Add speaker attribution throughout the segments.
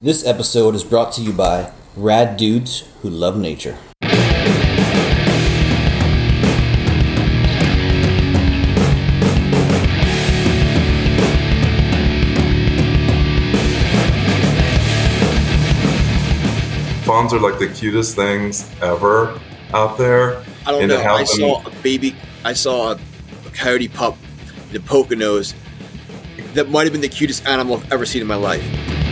Speaker 1: This episode is brought to you by Rad Dudes Who Love Nature.
Speaker 2: Fawns are like the cutest things ever out there.
Speaker 3: I don't know. I saw a coyote pup in the Poconos that might have been the cutest animal I've ever seen in my life.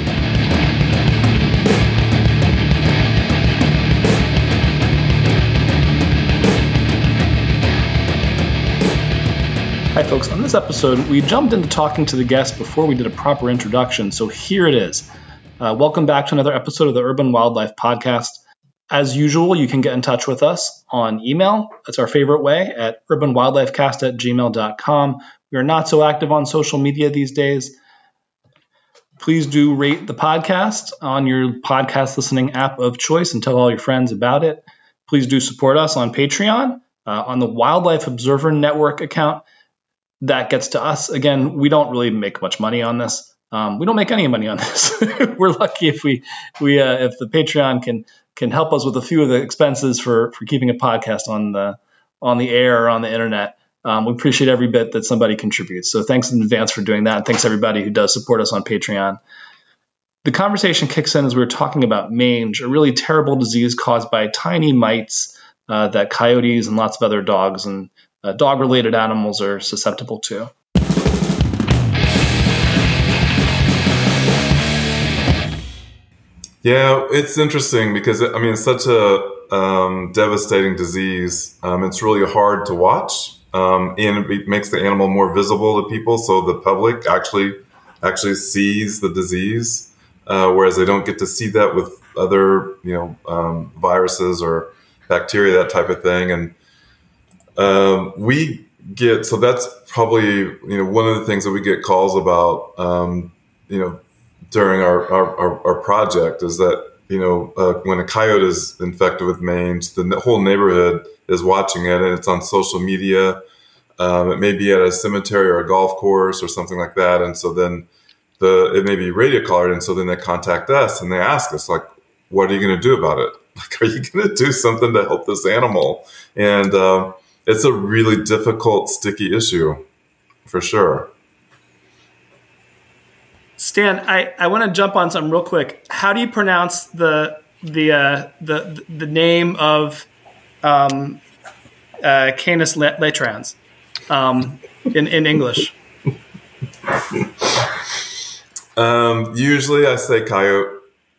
Speaker 4: Hi folks, on this episode we jumped into talking to the guest before we did a proper introduction, so here it is. Welcome back to another episode of the Urban Wildlife Podcast. As usual, you can get in touch with us on email. That's our favorite way, at urbanwildlifecast@gmail.com. We are not so active on social media these days. Please do rate the podcast on your podcast listening app of choice and tell all your friends about it. Please do support us on Patreon, on the Wildlife Observer Network account. That gets to us. Again, we don't really make much money on this. We don't make any money on this. We're lucky if if the Patreon can help us with a few of the expenses for keeping a podcast on the air or on the internet. We appreciate every bit that somebody contributes. So thanks in advance for doing that. And thanks everybody who does support us on Patreon. The conversation kicks in as we were talking about mange, a really terrible disease caused by tiny mites that coyotes and lots of other dogs and dog-related animals are susceptible to.
Speaker 2: Yeah, it's interesting because it's such a devastating disease. It's really hard to watch, and it makes the animal more visible to people, so the public actually sees the disease, whereas they don't get to see that with other viruses or bacteria, that type of thing. And so that's probably one of the things that we get calls about during our project is that when a coyote is infected with mange, the whole neighborhood is watching it, and it's on social media. It may be at a cemetery or a golf course or something like that, and so then it may be radio collared, and so then they contact us and they ask us, like, what are you going to do about it? Like, are you going to do something to help this animal? And it's a really difficult, sticky issue, for sure.
Speaker 4: Stan, I want to jump on something real quick. How do you pronounce the name of Canis latrans in English?
Speaker 2: Usually I say coyote.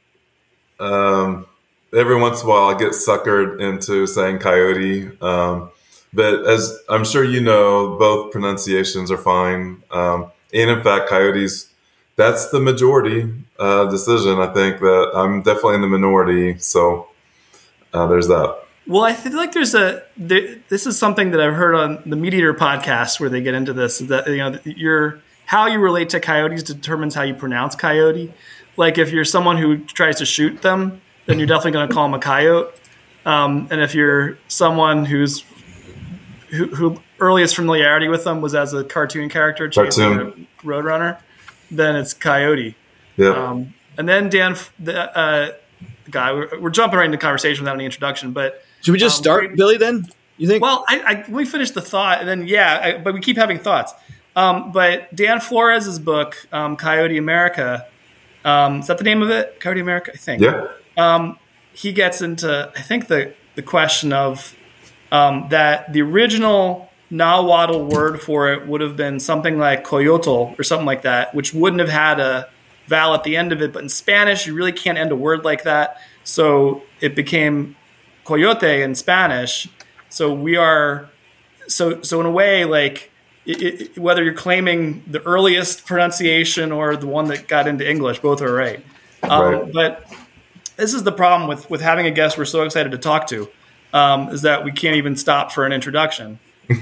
Speaker 2: Every once in a while I get suckered into saying coyote. But as I'm sure you know, both pronunciations are fine. And in fact, coyotes, that's the majority decision. I think that I'm definitely in the minority. So there's that.
Speaker 4: Well, I feel like this is something that I've heard on the Meat Eater podcast where they get into this, that how you relate to coyotes determines how you pronounce coyote. Like if you're someone who tries to shoot them, then you're definitely going to call them a coyote. And if you're someone who earliest familiarity with them was as a cartoon character, chasing a Roadrunner, then it's coyote.
Speaker 2: Yeah.
Speaker 4: And then Dan, the guy, we're jumping right into conversation without any introduction, but
Speaker 3: should we just start, Billy, then? You think?
Speaker 4: Well, we finished the thought, and then, but we keep having thoughts. But Dan Flores' book, Coyote America, is that the name of it? Coyote America, I think.
Speaker 2: Yeah.
Speaker 4: He gets into, I think, the question of that the original Nahuatl word for it would have been something like coyotl or something like that, which wouldn't have had a vowel at the end of it. But in Spanish, you really can't end a word like that. So it became coyote in Spanish. So we are so in a way, like whether you're claiming the earliest pronunciation or the one that got into English, both are right.
Speaker 2: Right.
Speaker 4: But this is the problem with having a guest we're so excited to talk to, is that we can't even stop for an introduction.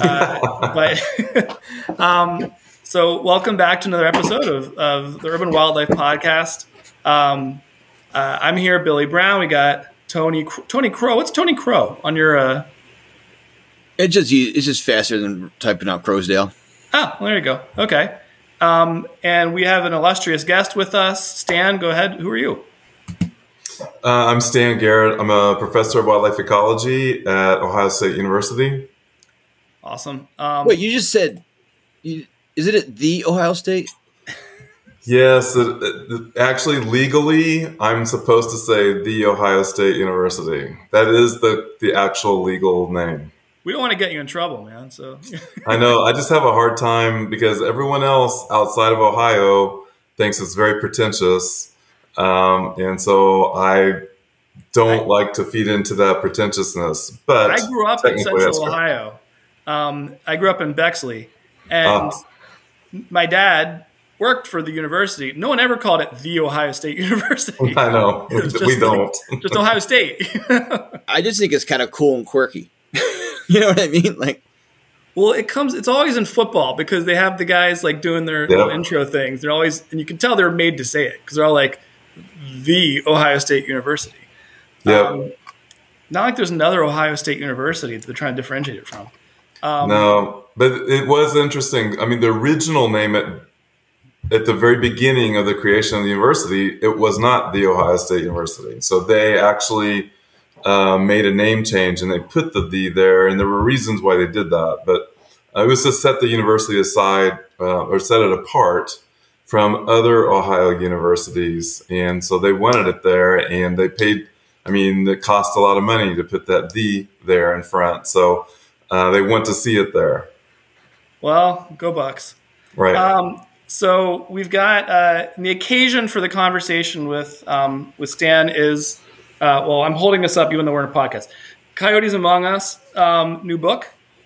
Speaker 4: So welcome back to another episode of the Urban Wildlife Podcast. I'm here, Billy Brown. We got Tony Crow. What's Tony Crow on your?
Speaker 3: It's just faster than typing out Crowsdale.
Speaker 4: Oh, well, there you go. Okay. And we have an illustrious guest with us. Stan, go ahead. Who are you?
Speaker 2: I'm Stan Garrett. I'm a professor of wildlife ecology at Ohio State University.
Speaker 5: Awesome.
Speaker 3: Wait, you just said, isn't it the Ohio State?
Speaker 2: Yes, actually, legally, I'm supposed to say the Ohio State University. That is the actual legal name.
Speaker 5: We don't want to get you in trouble, man. So
Speaker 2: I know. I just have a hard time because everyone else outside of Ohio thinks it's very pretentious. And so I don't like to feed into that pretentiousness. But
Speaker 5: I grew up in
Speaker 2: technically that's
Speaker 5: Central
Speaker 2: correct.
Speaker 5: Ohio. I grew up in Bexley, and my dad worked for the university. No one ever called it the Ohio State University.
Speaker 2: I know.
Speaker 5: It was just
Speaker 2: We don't.
Speaker 5: just Ohio State.
Speaker 3: I just think it's kind of cool and quirky. You know what I mean? Like,
Speaker 5: Well, it's always in football because they have the guys like doing their little intro things. They're always, and you can tell they're made to say it because they're all like the Ohio State University.
Speaker 2: Yeah.
Speaker 5: Not like there's another Ohio State University that they're trying to differentiate it from.
Speaker 2: No, but it was interesting. I mean, the original name at the very beginning of the creation of the university, it was not the Ohio State University. So they actually made a name change and they put the there, and there were reasons why they did that. But it was to set the university aside or set it apart from other Ohio universities. And so they wanted it there, and they paid, I mean, it cost a lot of money to put that "the" there in front. So they want to see it there.
Speaker 5: Well, go Bucks.
Speaker 2: Right.
Speaker 5: So we've got the occasion for the conversation with Stan is, I'm holding this up even though we're in a podcast. Coyotes Among Us, new book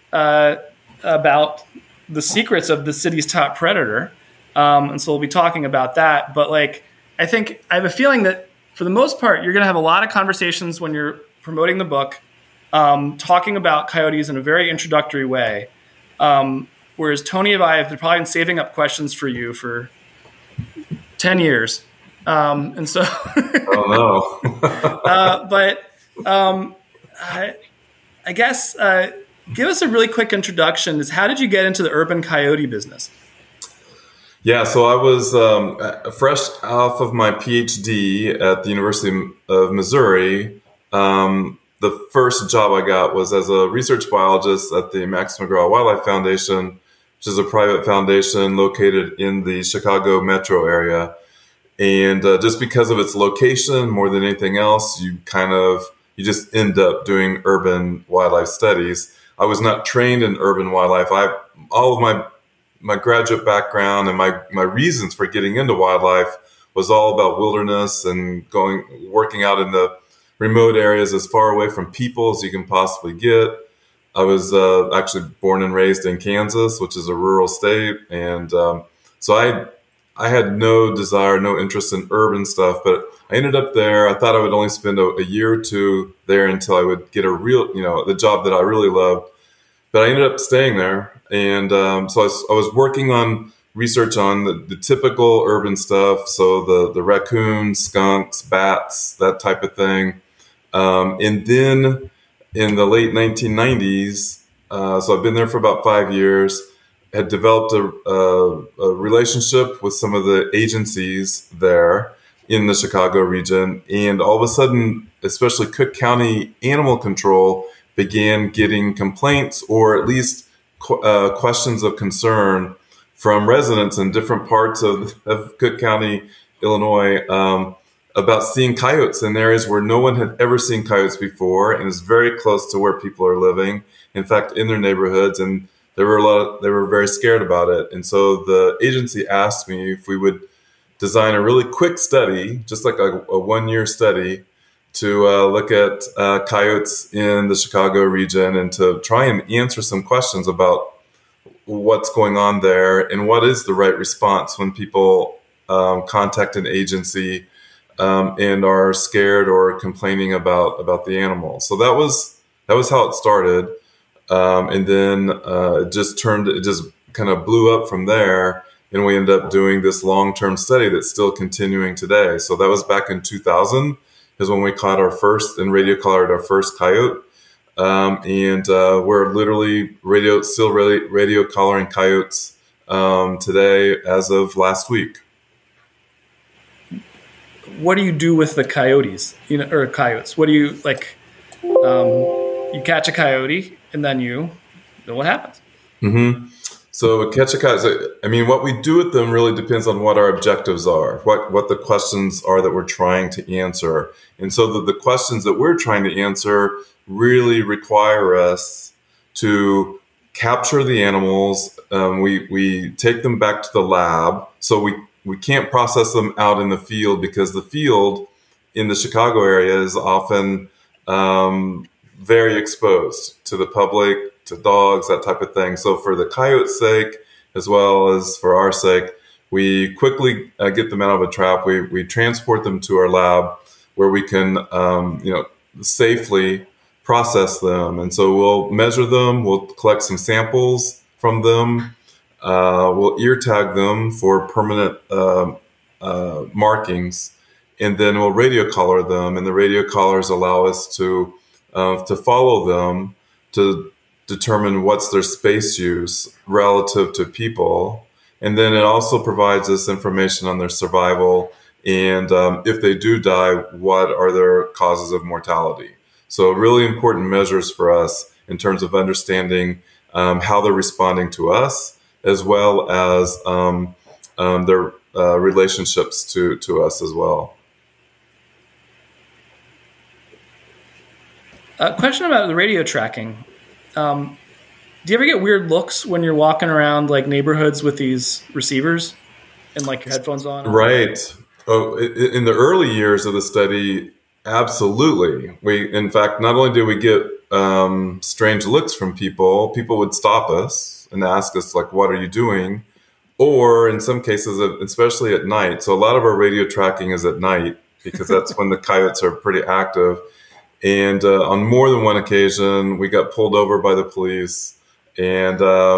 Speaker 5: about the secrets of the city's top predator. And so we'll be talking about that. But I have a feeling that for the most part, you're going to have a lot of conversations when you're promoting the book, talking about coyotes in a very introductory way. Whereas Tony and I have probably been saving up questions for you for 10 years. And so,
Speaker 2: Oh no.
Speaker 5: I guess, give us a really quick introduction. Is how did you get into the urban coyote business?
Speaker 2: Yeah, so I was fresh off of my PhD at the University of Missouri. The first job I got was as a research biologist at the Max McGraw Wildlife Foundation, which is a private foundation located in the Chicago metro area. And just because of its location, more than anything else, you just end up doing urban wildlife studies. I was not trained in urban wildlife. All of my graduate background and my reasons for getting into wildlife was all about wilderness and working out in the remote areas as far away from people as you can possibly get. I was actually born and raised in Kansas, which is a rural state. And so I had no desire, no interest in urban stuff, but I ended up there. I thought I would only spend a year or two there until I would get the job that I really loved. But I ended up staying there. And so I was working on research on the typical urban stuff. So the raccoons, skunks, bats, that type of thing. And then in the late 1990s, so I've been there for about 5 years, had developed a relationship with some of the agencies there in the Chicago region. And all of a sudden, especially Cook County Animal Control began getting complaints or at least questions of concern from residents in different parts of Cook County, Illinois, about seeing coyotes in areas where no one had ever seen coyotes before, and it's very close to where people are living. In fact, in their neighborhoods, and they were very scared about it. And so the agency asked me if we would design a really quick study, just like a 1-year study, to look at coyotes in the Chicago region and to try and answer some questions about what's going on there and what is the right response when people contact an agency and are scared or complaining about the animal. So that was how it started, and then it just kind of blew up from there, and we ended up doing this long-term study that's still continuing today. So that was back in 2000 is when we caught radio collared our first coyote, and we're literally radio collaring coyotes today as of last week.
Speaker 5: what do you do with the coyotes? Or coyotes? What do you like? You catch a coyote, and then what happens?
Speaker 2: Mm-hmm. So catch a coyote. I mean, what we do with them really depends on what our objectives are, what the questions are that we're trying to answer. And so the questions that we're trying to answer really require us to capture the animals. We take them back to the lab. So we can't process them out in the field because the field in the Chicago area is often very exposed to the public, to dogs, that type of thing. So for the coyote's sake, as well as for our sake, we quickly get them out of a trap. We transport them to our lab where we can, safely process them. And so we'll measure them. We'll collect some samples from them. We'll ear tag them for permanent markings, and then we'll radio collar them. And the radio collars allow us to follow them to determine what's their space use relative to people. And then it also provides us information on their survival. And if they do die, what are their causes of mortality? So really important measures for us in terms of understanding how they're responding to us, as well as their relationships to us as well.
Speaker 5: A question about the radio tracking. Do you ever get weird looks when you're walking around like neighborhoods with these receivers and like your headphones on?
Speaker 2: Right. Oh, in the early years of the study, absolutely. In fact, not only did we get strange looks from people would stop us and ask us, like, what are you doing? Or in some cases, especially at night. So a lot of our radio tracking is at night because that's when the coyotes are pretty active. And on more than one occasion, we got pulled over by the police and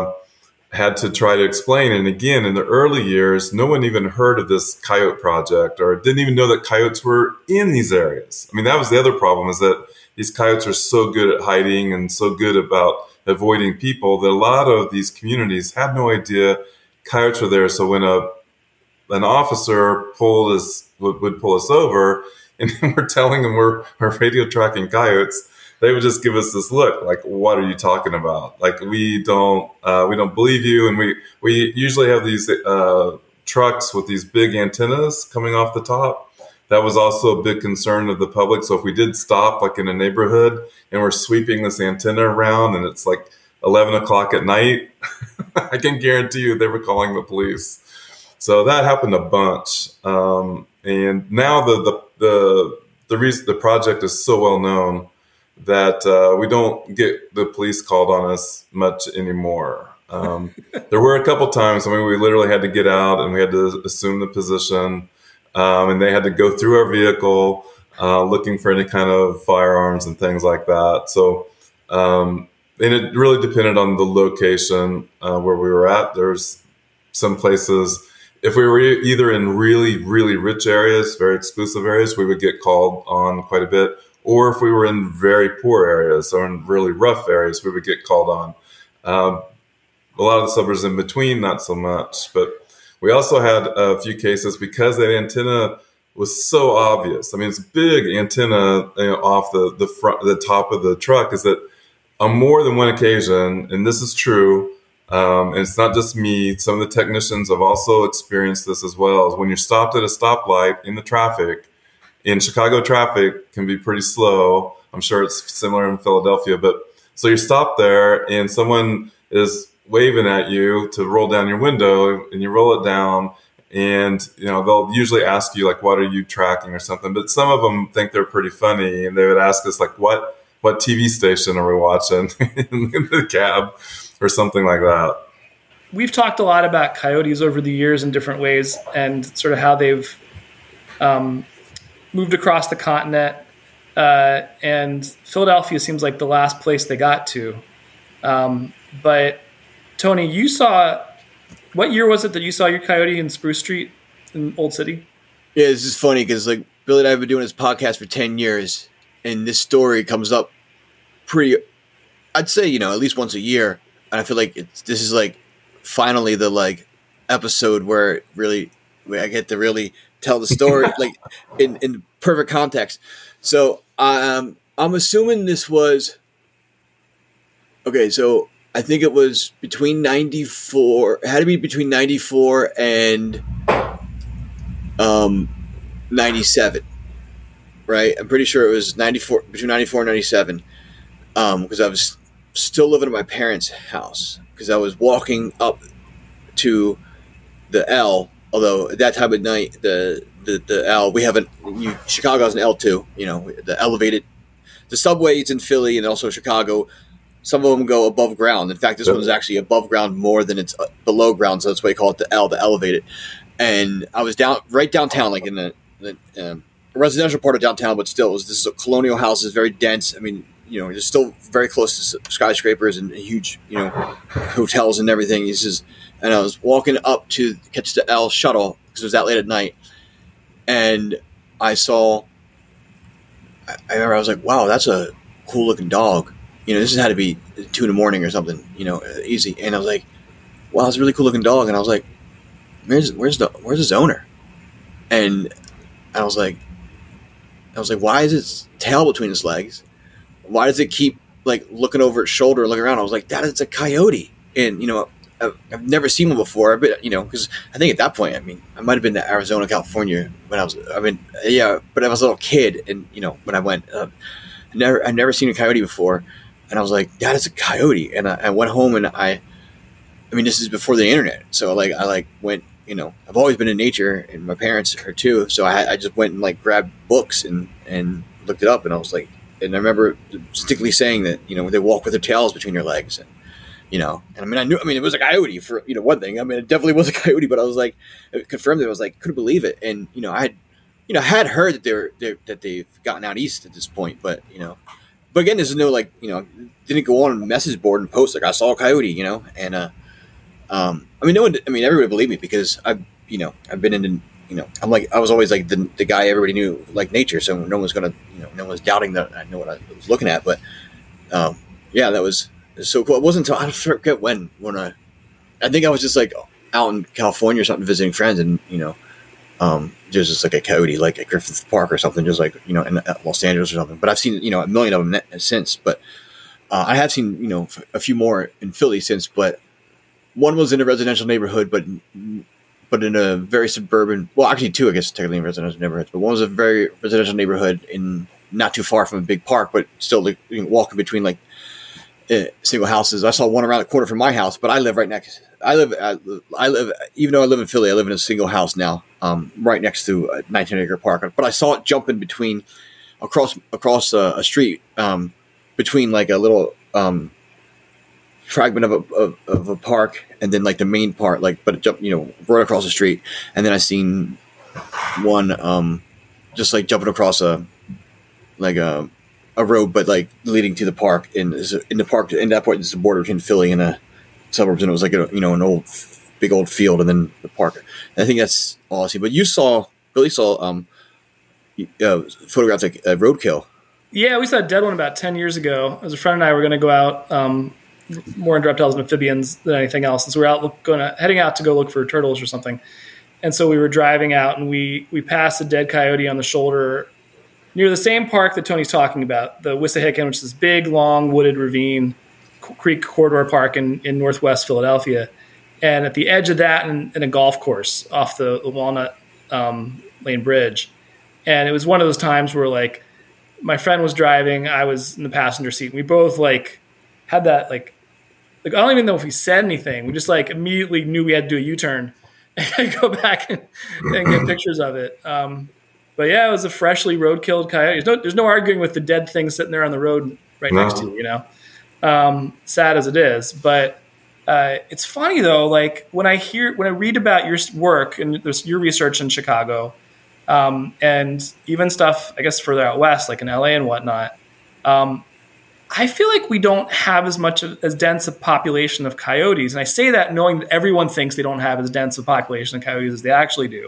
Speaker 2: had to try to explain. And again, in the early years, no one even heard of this coyote project or didn't even know that coyotes were in these areas. I mean, that was the other problem, is that these coyotes are so good at hiding and so good about avoiding people that a lot of these communities had no idea coyotes were there. So when an officer would pull us over, and we're telling them we're radio tracking coyotes, they would just give us this look like, what are you talking about? Like, we don't believe you. And we usually have these trucks with these big antennas coming off the top. That was also a big concern of the public. So if we did stop like in a neighborhood and we're sweeping this antenna around and it's like 11 o'clock at night, I can guarantee you they were calling the police. So that happened a bunch. And now the reason the project is so well known that we don't get the police called on us much anymore. There were a couple times, we literally had to get out and we had to assume the position, and they had to go through our vehicle looking for any kind of firearms and things like that. So, and it really depended on the location where we were at. There's some places, if we were either in really, really rich areas, very exclusive areas, we would get called on quite a bit. Or if we were in very poor areas or in really rough areas, we would get called on. A lot of the suburbs in between, not so much. But we also had a few cases because that antenna was so obvious. I mean, it's a big antenna off the top of the truck, is that on more than one occasion, and this is true, and it's not just me, some of the technicians have also experienced this as well, is when you're stopped at a stoplight in the traffic, in Chicago traffic can be pretty slow. I'm sure it's similar in Philadelphia, but so you're stopped there and someone is waving at you to roll down your window, and you roll it down, and they'll usually ask you like, what are you tracking or something, but some of them think they're pretty funny and they would ask us like, what TV station are we watching in the cab or something like that.
Speaker 5: We've talked a lot about coyotes over the years in different ways and sort of how they've moved across the continent, and Philadelphia seems like the last place they got to. But Tony, you saw, what year was it that you saw your coyote in Spruce Street in Old City?
Speaker 3: Yeah, this is funny because like Billy and I have been doing this podcast for 10 years, and this story comes up I'd say, at least once a year. And I feel like this is like finally the like episode where I get to really tell the story like in perfect context. So I'm assuming this was okay. So I think it was between 94. It had to be between 94 and 97, right? I'm pretty sure it was 94, between 94 and 97, because I was still living at my parents' house because I was walking up to the L. Although at that time of night, the L, we haven't. Chicago has an L too. You know, the elevated, the subways in Philly and also Chicago. Some of them go above ground. In fact, this one is actually above ground more than it's below ground, so that's why they call it the L, the elevated. And I was right downtown, like in the residential part of downtown, but still, this is a colonial house. It's very dense. I mean, you know, it's still very close to skyscrapers and huge, you know, hotels and everything. And I was walking up to catch the L shuttle because it was that late at night, and I remember I was like, wow, that's a cool looking dog. You know, this had to be 2 a.m. or something, you know, easy. And I was like, wow, it's a really cool looking dog. And I was like, where's his owner? And I was like, why is its tail between its legs? Why does it keep like looking over its shoulder and looking around? I was like, Dad, it's a coyote. And, you know, I've never seen one before, but, you know, because I think at that point, I mean, I might have been to Arizona, California when but I was a little kid. And, you know, when I went, I'd never seen a coyote before. And I was like, Dad, it's a coyote. And I went home and I mean, this is before the internet. So I went, you know, I've always been in nature and my parents are too. So I just went and like grabbed books and looked it up. And I was like, and I remember distinctly saying that, you know, they walk with their tails between their legs. And, you know, and I mean, it was a coyote for, you know, one thing. I mean, it definitely was a coyote, but I was like, it confirmed it. I was like, couldn't believe it. And, you know, I had heard that they've gotten out east at this point, but, you know, but again, there's no like, you know, didn't go on a message board and post like I saw a coyote, you know, and I mean, everybody believed me because I've been into, you know, I was always like the guy everybody knew like nature, so no one's doubting that I know what I was looking at, but yeah, that was so cool. It wasn't until I forget when I think I was just like out in California or something visiting friends, and you know. There's just like a coyote, like at Griffith Park or something, just like, you know, in Los Angeles or something. But I've seen, you know, a million of them since. But I have seen, you know, a few more in Philly since. But one was in a residential neighborhood, but in a very suburban. Well, actually, two, I guess, technically in residential neighborhoods. But one was a very residential neighborhood in not too far from a big park, but still like, you know, walking between like single houses. I saw one around the corner from my house, but I live right next. I live, even though I live in Philly, I live in a single house now, right next to a 19-acre park. But I saw it jumping between across a street, between like a little fragment of a park, and then like the main part, like, but it jumped, you know, right across the street. And then I seen one just like jumping across a road, but like leading to the park. And in the park, in that point, it's the border between Philly and the suburbs, and it was like an big old field, and then the park. And I think that's all I see. But Billy saw photographed like a roadkill.
Speaker 5: Yeah, we saw a dead one about 10 years ago. As a friend and I were going to go out more into reptiles and amphibians than anything else, and so we were heading out to go look for turtles or something. And so we were driving out, and we passed a dead coyote on the shoulder near the same park that Tony's talking about, the Wissahickon, which is this big, long, wooded ravine creek corridor park in northwest Philadelphia. And at the edge of that, in a golf course off the Walnut Lane Bridge. And it was one of those times where, like, my friend was driving, I was in the passenger seat. And we both, like, had that, like I don't even know if we said anything. We just, like, immediately knew we had to do a U-turn and go back and get pictures of it. But, yeah, it was a freshly road-killed coyote. There's no arguing with the dead thing sitting there on the road right next to you, you know. Sad as it is, but it's funny though. Like when I read about your work and your research in Chicago, and even stuff I guess further out west, like in LA and whatnot, I feel like we don't have as dense a population of coyotes, and I say that knowing that everyone thinks they don't have as dense a population of coyotes as they actually do.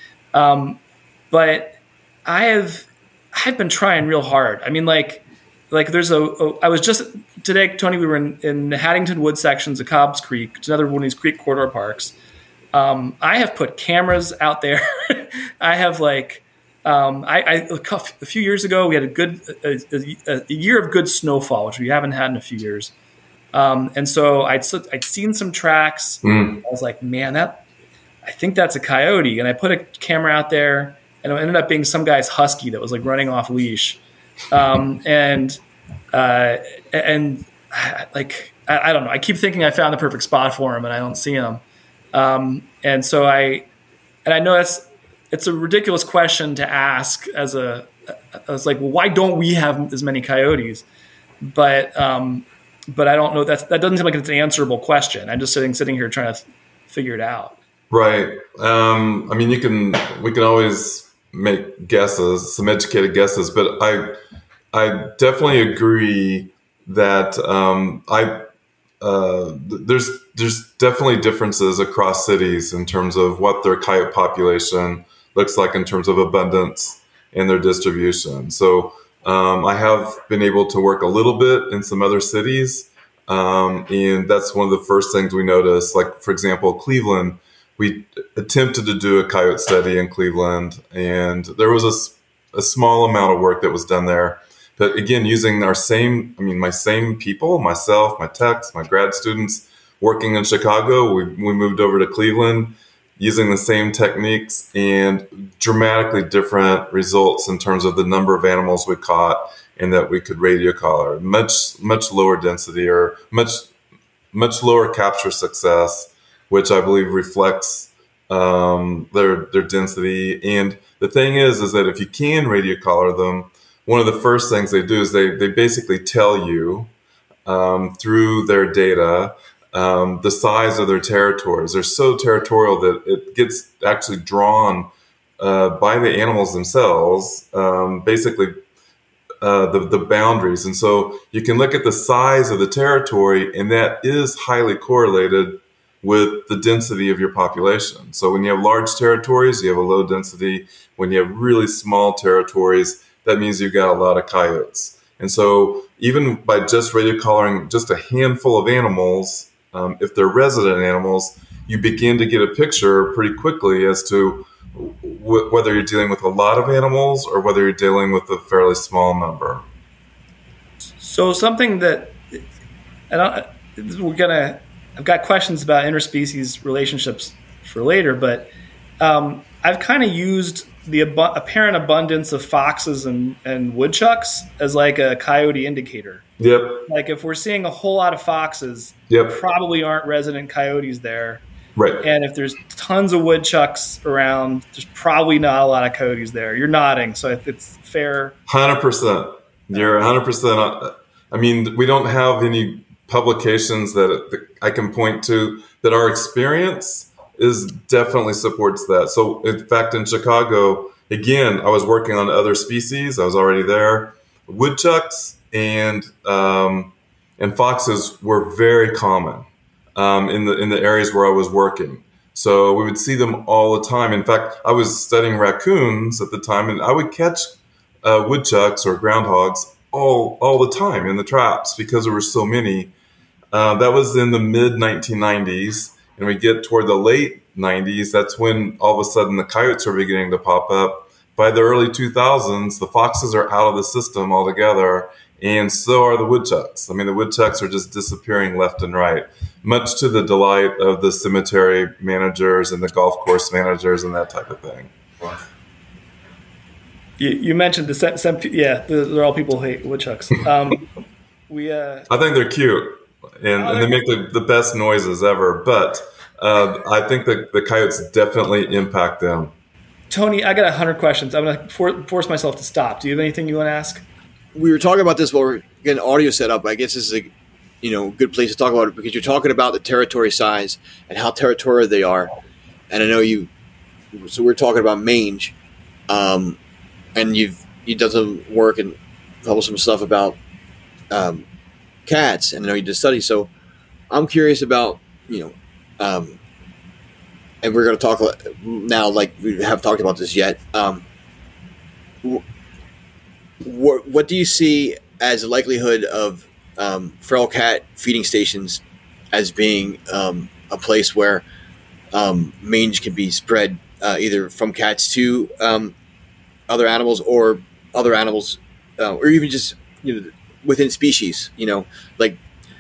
Speaker 5: But I've been trying real hard. I mean, like I was just today, Tony, we were in the Haddington Woods sections of Cobb's Creek. It's another one of these creek corridor parks. I have put cameras out there I have a few years ago, we had a year of good snowfall, which we haven't had in a few years. And so I'd seen some tracks. I was like, man, I think that's a coyote. And I put a camera out there, and it ended up being some guy's husky that was like running off leash. And I don't know. I keep thinking I found the perfect spot for him, and I don't see him. And so I know it's a ridiculous question to ask. I was like, well, why don't we have as many coyotes? But I don't know. That doesn't seem like it's an answerable question. I'm just sitting here trying to figure it out.
Speaker 2: Right. I mean, we can always make guesses, some educated guesses, but I definitely agree that there's definitely differences across cities in terms of what their coyote population looks like in terms of abundance and their distribution. So I have been able to work a little bit in some other cities, and that's one of the first things we noticed. Like, for example, Cleveland, we attempted to do a coyote study in Cleveland, and there was a small amount of work that was done there. But again, using my same people, myself, my techs, my grad students working in Chicago, we moved over to Cleveland using the same techniques, and dramatically different results in terms of the number of animals we caught and that we could radio collar. Much lower density, or much lower capture success, which I believe reflects their density. And the thing is that if you can radio collar them, one of the first things they do is they basically tell you through their data the size of their territories. They're so territorial that it gets actually drawn by the animals themselves, basically the boundaries. And so you can look at the size of the territory, and that is highly correlated with the density of your population. So when you have large territories, you have a low density. When you have really small territories, that means you've got a lot of coyotes. And so even by just radio collaring just a handful of animals, if they're resident animals, you begin to get a picture pretty quickly as to whether you're dealing with a lot of animals or whether you're dealing with a fairly small number.
Speaker 5: So something that, I've got questions about interspecies relationships for later, but I've kind of used the apparent abundance of foxes and woodchucks as like a coyote indicator.
Speaker 2: Yep.
Speaker 5: Like if we're seeing a whole lot of foxes,
Speaker 2: yep,
Speaker 5: probably aren't resident coyotes there.
Speaker 2: Right.
Speaker 5: And if there's tons of woodchucks around, there's probably not a lot of coyotes there. You're nodding, so it's fair.
Speaker 2: 100%. You're 100%. I mean, we don't have any publications that I can point to that our experience is definitely supports that. So in fact, in Chicago, again, I was working on other species. I was already there. Woodchucks and foxes were very common in the areas where I was working. So we would see them all the time. In fact, I was studying raccoons at the time, and I would catch woodchucks or groundhogs all the time in the traps because there were so many. That was in the mid 1990s. And we get toward the late 90s, that's when all of a sudden the coyotes are beginning to pop up. By the early 2000s, the foxes are out of the system altogether, and so are the woodchucks. I mean, the woodchucks are just disappearing left and right, much to the delight of the cemetery managers and the golf course managers and that type of thing.
Speaker 5: You mentioned they're all people who hate woodchucks. I
Speaker 2: think they're cute. And they make the best noises ever. But I think that the coyotes definitely impact them.
Speaker 5: Tony, I got 100 questions. I'm going to force myself to stop. Do you have anything you want to ask?
Speaker 3: We were talking about this while we're getting audio set up. I guess this is a good place to talk about it because you're talking about the territory size and how territorial they are. And I know so we're talking about mange. And you've done some work and published some stuff about cats, and I know you did studies. So I'm curious about, and we're going to talk now, like we haven't talked about this yet. What do you see as the likelihood of feral cat feeding stations as being a place where mange can be spread either from cats to other animals or other animals, or even just within species. Like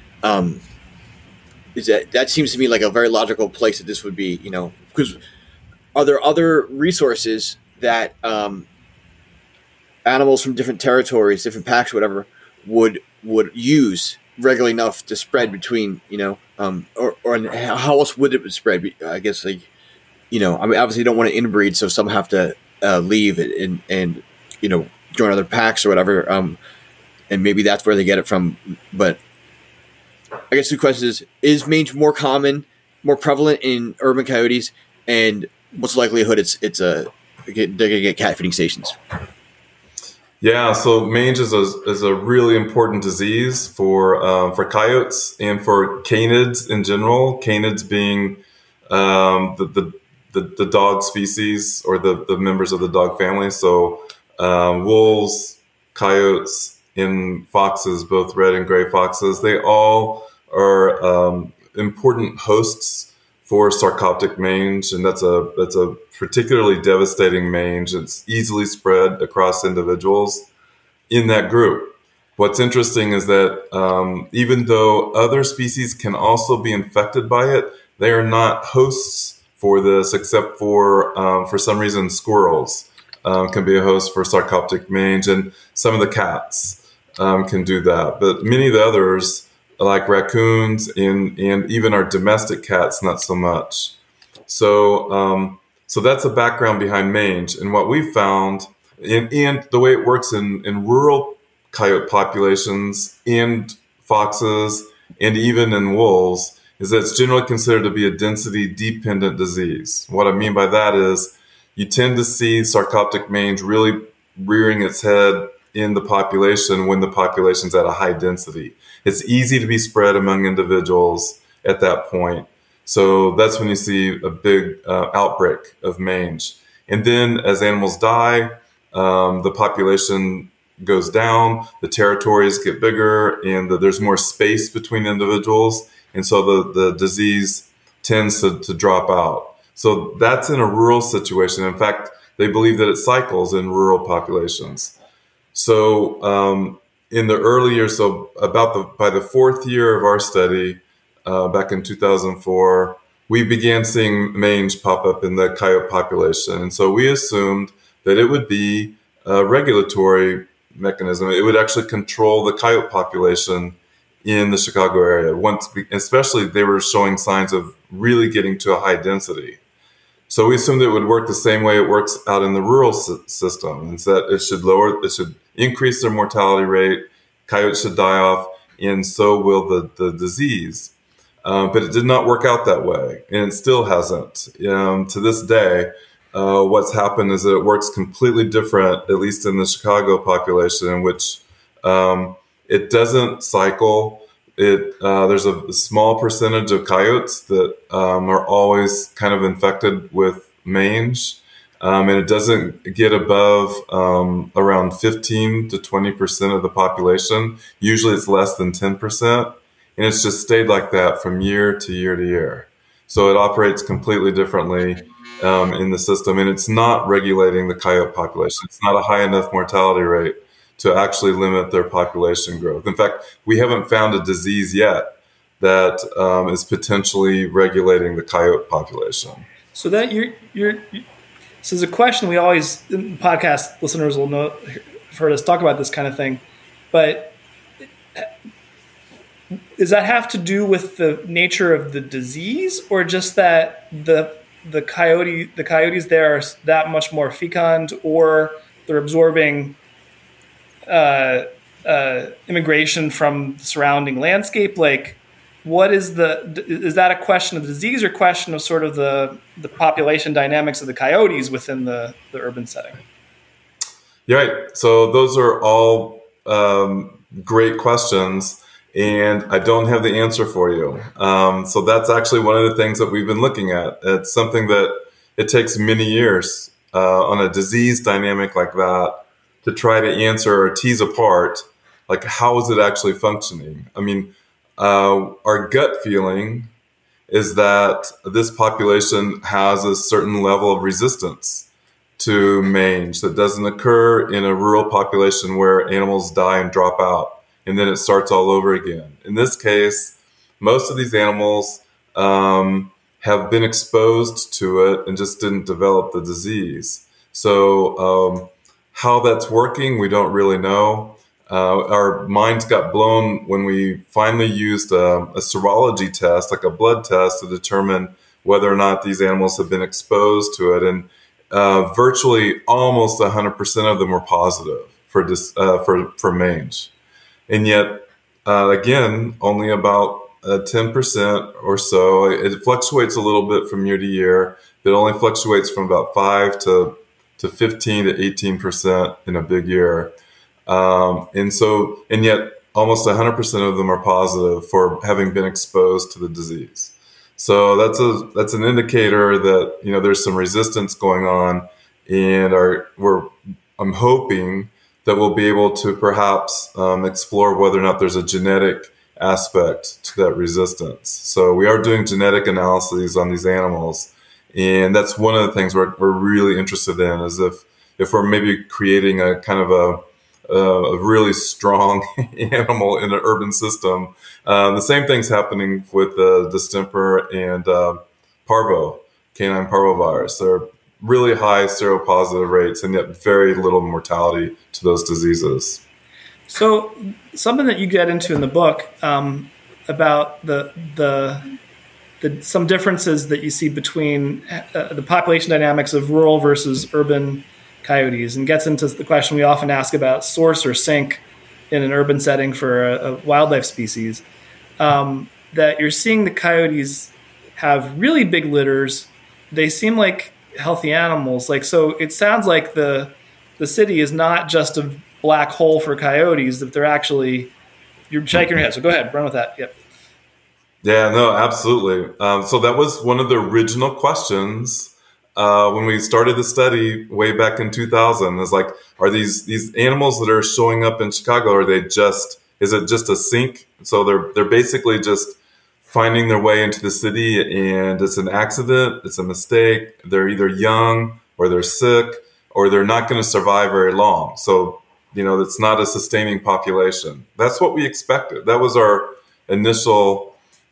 Speaker 3: is that seems to me like a very logical place that this would be. Because are there other resources that animals from different territories, different packs, whatever, would use regularly enough to spread between, or how else would it spread? I guess I mean, obviously you don't want to inbreed, so some have to leave and join other packs or whatever, and maybe that's where they get it from. But I guess the question is mange more common, more prevalent in urban coyotes, and what's the likelihood they're going to get cat feeding stations?
Speaker 2: Yeah, so mange is a really important disease for coyotes and for canids in general. Canids being the dog species or the members of the dog family. So wolves, coyotes, and foxes, both red and gray foxes, they all are important hosts for sarcoptic mange, and that's a particularly devastating mange. It's easily spread across individuals in that group. What's interesting is that even though other species can also be infected by it, they are not hosts for this, except for some reason squirrels can be a host for sarcoptic mange, and some of the cats can do that. But many of the others, like raccoons and even our domestic cats, not so much. So that's the background behind mange. And what we found, and the way it works in rural coyote populations and foxes and even in wolves, is that it's generally considered to be a density-dependent disease. What I mean by that is you tend to see sarcoptic mange really rearing its head in the population when the population's at a high density. It's easy to be spread among individuals at that point. So that's when you see a big outbreak of mange. And then as animals die, the population goes down, the territories get bigger, and there's more space between individuals. And so the disease tends to drop out. So that's in a rural situation. In fact, they believe that it cycles in rural populations. So in the early years, so by the fourth year of our study, back in 2004, we began seeing mange pop up in the coyote population. And so we assumed that it would be a regulatory mechanism. It would actually control the coyote population in the Chicago area. Especially they were showing signs of really getting to a high density. So we assumed it would work the same way it works out in the rural system. And that it should increase their mortality rate, coyotes should die off, and so will the disease. But it did not work out that way, and it still hasn't. To this day, what's happened is that it works completely different, at least in the Chicago population, in which it doesn't cycle. There's a small percentage of coyotes that are always kind of infected with mange, and it doesn't get above around 15 to 20% of the population. Usually it's less than 10%, and it's just stayed like that from year to year to year. So it operates completely differently in the system, and it's not regulating the coyote population. It's not a high enough mortality rate to actually limit their population growth. In fact, we haven't found a disease yet that is potentially regulating the coyote population.
Speaker 5: So that so there's a question we always, podcast listeners will know, have heard us talk about this kind of thing, but does that have to do with the nature of the disease, or just that the coyotes there are that much more fecund, or they're absorbing immigration from the surrounding landscape? Like, is that a question of the disease or question of sort of the population dynamics of the coyotes within the urban setting?
Speaker 2: Yeah, right. So those are all great questions, and I don't have the answer for you. So that's actually one of the things that we've been looking at. It's something that it takes many years on a disease dynamic like that to try to answer or tease apart, like, how is it actually functioning? I mean, our gut feeling is that this population has a certain level of resistance to mange that doesn't occur in a rural population where animals die and drop out, and then it starts all over again. In this case, most of these animals have been exposed to it and just didn't develop the disease. So how that's working, we don't really know. Our minds got blown when we finally used a serology test, like a blood test, to determine whether or not these animals have been exposed to it. And virtually almost 100% of them were positive for mange. And yet, again, only about 10% or so. It fluctuates a little bit from year to year. It only fluctuates from about 5 to 15 to 18% in a big year. And yet almost 100% of them are positive for having been exposed to the disease. So that's an indicator that, there's some resistance going on, and I'm hoping that we'll be able to perhaps explore whether or not there's a genetic aspect to that resistance. So we are doing genetic analyses on these animals, and that's one of the things we're really interested in, is if we're maybe creating a kind of a really strong animal in an urban system. The same thing's happening with distemper and parvo, canine parvovirus. There are really high seropositive rates and yet very little mortality to those diseases.
Speaker 5: So something that you get into in the book about the some differences that you see between the population dynamics of rural versus urban coyotes, and gets into the question we often ask about source or sink in an urban setting for a wildlife species, that you're seeing the coyotes have really big litters. They seem like healthy animals. So it sounds like the city is not just a black hole for coyotes, that they're actually, you're shaking your head. So go ahead, run with that. Yep.
Speaker 2: Yeah, no, absolutely. So that was one of the original questions when we started the study way back in 2000. Is like, are these animals that are showing up in Chicago, is it just a sink? So they're basically just finding their way into the city, and it's an accident, it's a mistake. They're either young or they're sick or they're not going to survive very long. So, it's not a sustaining population. That's what we expected. That was our initial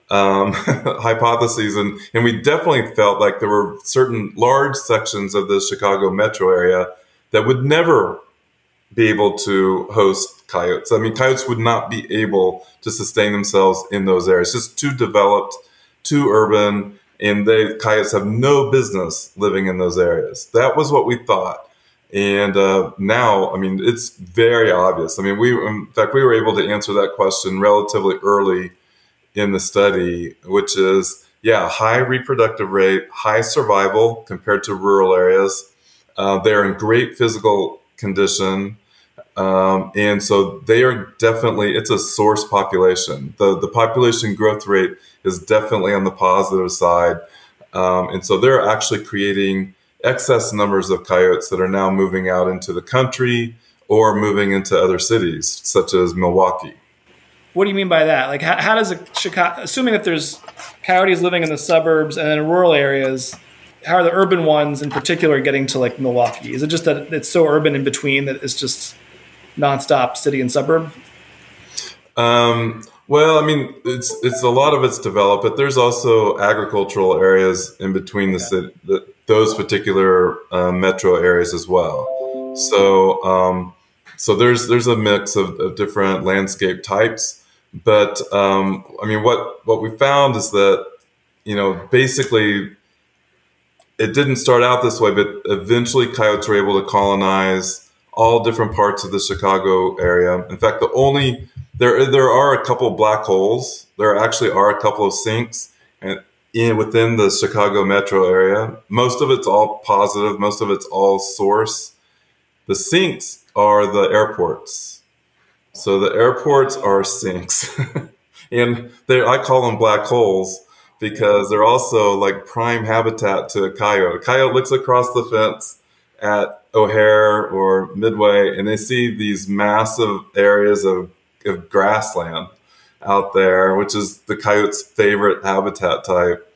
Speaker 2: hypotheses, and we definitely felt like there were certain large sections of the Chicago metro area that would never be able to host coyotes. I mean, coyotes would not be able to sustain themselves in those areas. Just too developed, too urban, and coyotes have no business living in those areas. That was what we thought. And now, I mean, it's very obvious. I mean, we were able to answer that question relatively early in the study, which is, high reproductive rate, high survival compared to rural areas. They're in great physical condition. And so they are definitely, it's a source population. The population growth rate is definitely on the positive side. And so they're actually creating excess numbers of coyotes that are now moving out into the country or moving into other cities, such as Milwaukee.
Speaker 5: What do you mean by that? How does Chicago, assuming that there's coyotes living in the suburbs and in rural areas, how are the urban ones in particular getting to Milwaukee? Is it just that it's so urban in between that it's just nonstop city and suburb?
Speaker 2: Well, I mean, it's a lot of it's developed, but there's also agricultural areas in between those particular metro areas as well. So there's a mix of different landscape types. But I mean, what we found is that, basically it didn't start out this way, but eventually coyotes were able to colonize all different parts of the Chicago area. In fact, there are a couple of black holes. There actually are a couple of sinks within the Chicago metro area. Most of it's all positive. Most of it's all source. The sinks are the airports. So the airports are sinks. And I call them black holes because they're also like prime habitat to a coyote. A coyote looks across the fence at O'Hare or Midway, and they see these massive areas of grassland out there, which is the coyote's favorite habitat type.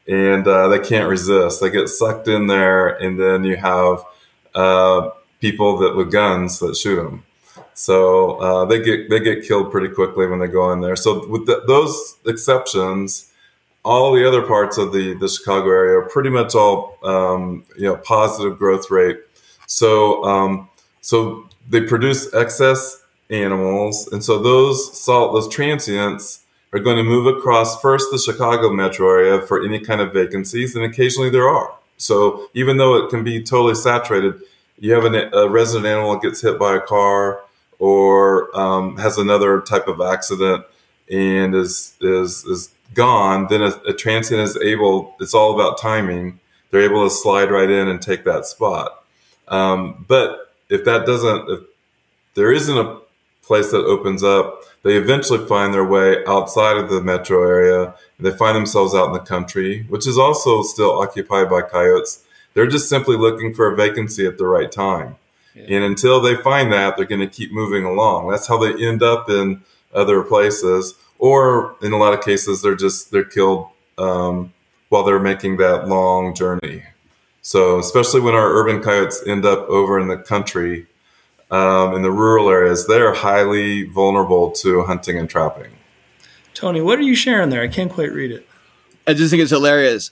Speaker 2: and they can't resist. They get sucked in there, and then you have people that with guns that shoot them. So they get killed pretty quickly when they go in there. So with those exceptions, all the other parts of the Chicago area are pretty much all positive growth rate. So so they produce excess animals, and so those transients are going to move across first the Chicago metro area for any kind of vacancies, and occasionally there are. So even though it can be totally saturated, you have a resident animal that gets hit by a car or has another type of accident and is gone, then a transient is able, it's all about timing. They're able to slide right in and take that spot. But if there isn't a place that opens up, they eventually find their way outside of the metro area. They find themselves out in the country, which is also still occupied by coyotes. They're just simply looking for a vacancy at the right time. Yeah. And until they find that, they're going to keep moving along. That's how they end up in other places. Or in a lot of cases, they're killed while they're making that long journey. So especially when our urban coyotes end up over in the country, in the rural areas, they're highly vulnerable to hunting and trapping.
Speaker 5: Tony, what are you sharing there? I can't quite read it.
Speaker 3: I just think it's hilarious.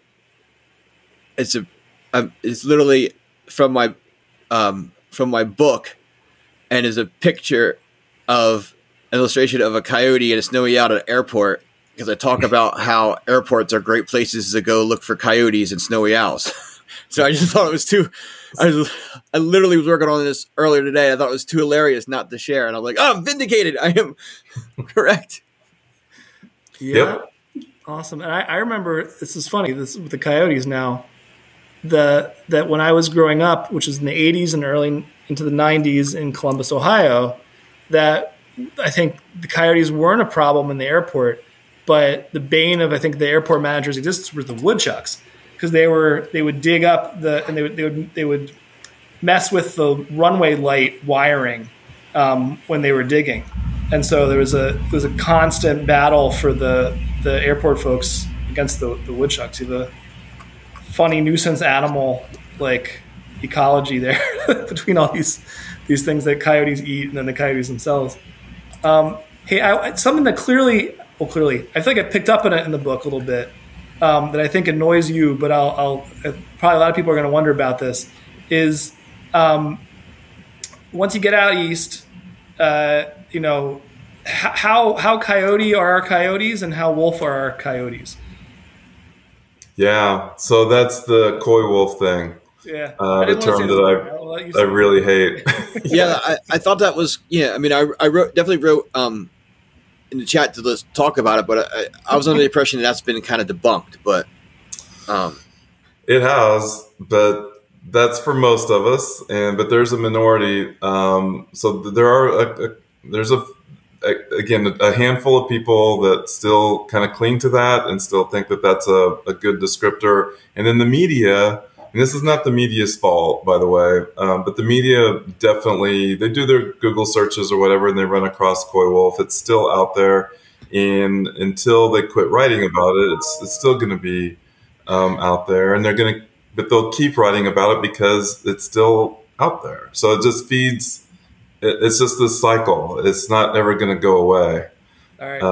Speaker 3: It's literally from my book, and is a picture of an illustration of a coyote and a snowy owl at an airport, because I talk about how airports are great places to go look for coyotes and snowy owls. So I just thought it was too. I literally was working on this earlier today. I thought it was too hilarious not to share, and I'm like, "Oh, I'm vindicated. I am correct."
Speaker 5: Yeah, yep. Awesome. And I remember, this is funny. This with the coyotes now. That when I was growing up, which was in the 80s and early into the 90s in Columbus, Ohio, that I think the coyotes weren't a problem in the airport, but the bane of, I think, the airport manager's existence were the woodchucks, because they would dig up and they would mess with the runway light wiring when they were digging, and so there was a constant battle for the airport folks against the woodchucks. You have a funny nuisance animal like ecology there between all these things that coyotes eat and then the coyotes themselves. Hey, something that clearly, I feel like I picked up on it in the book a little bit, that I think annoys you, but I'll probably a lot of people are going to wonder about this, is once you get out east, how coyote are our coyotes and how wolf are our coyotes?
Speaker 2: Yeah, so that's the coy wolf thing.
Speaker 5: Yeah,
Speaker 2: the term that I really hate.
Speaker 3: Yeah, I thought that was, I mean, I definitely wrote in the chat to talk about it, but I was under the impression that's been kind of debunked. But
Speaker 2: it has, but that's for most of us, but there's a minority. So there's a handful of people that still kind of cling to that and still think that that's a good descriptor. And then the media, and this is not the media's fault, by the way, but the media definitely, they do their Google searches or whatever, and they run across coy wolf. It's still out there. And until they quit writing about it, it's still going to be out there. And but they'll keep writing about it because it's still out there. So it just feeds. It's just this cycle. It's not ever going to go away.
Speaker 5: All right.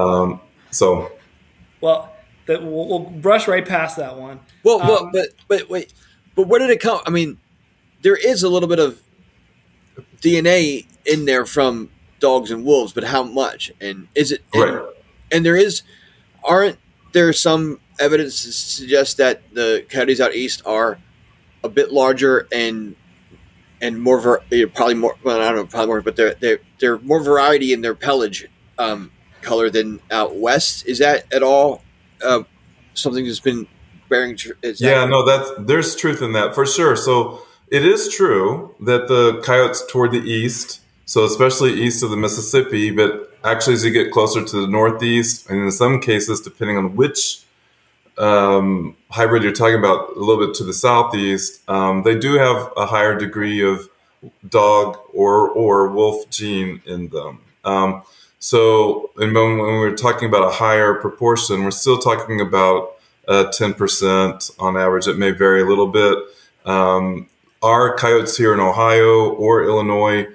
Speaker 5: We'll brush right past that one.
Speaker 3: Well, but wait. But where did it come? I mean, there is a little bit of DNA in there from dogs and wolves, but how much? And is it?
Speaker 2: Right.
Speaker 3: And aren't there some evidence to suggest that the coyotes out east are a bit larger and more probably more. Well, I don't know, probably more, but they're more variety in their pelage color than out west. Is that at all something that's been bearing?
Speaker 2: There's truth in that for sure. So it is true that the coyotes toward the east, so especially east of the Mississippi, but actually as you get closer to the northeast, and in some cases, depending on which hybrid you're talking about, a little bit to the southeast, they do have a higher degree of dog or wolf gene in them. So and when we're talking about a higher proportion, we're still talking about 10% on average. It may vary a little bit. Our coyotes here in Ohio or Illinois,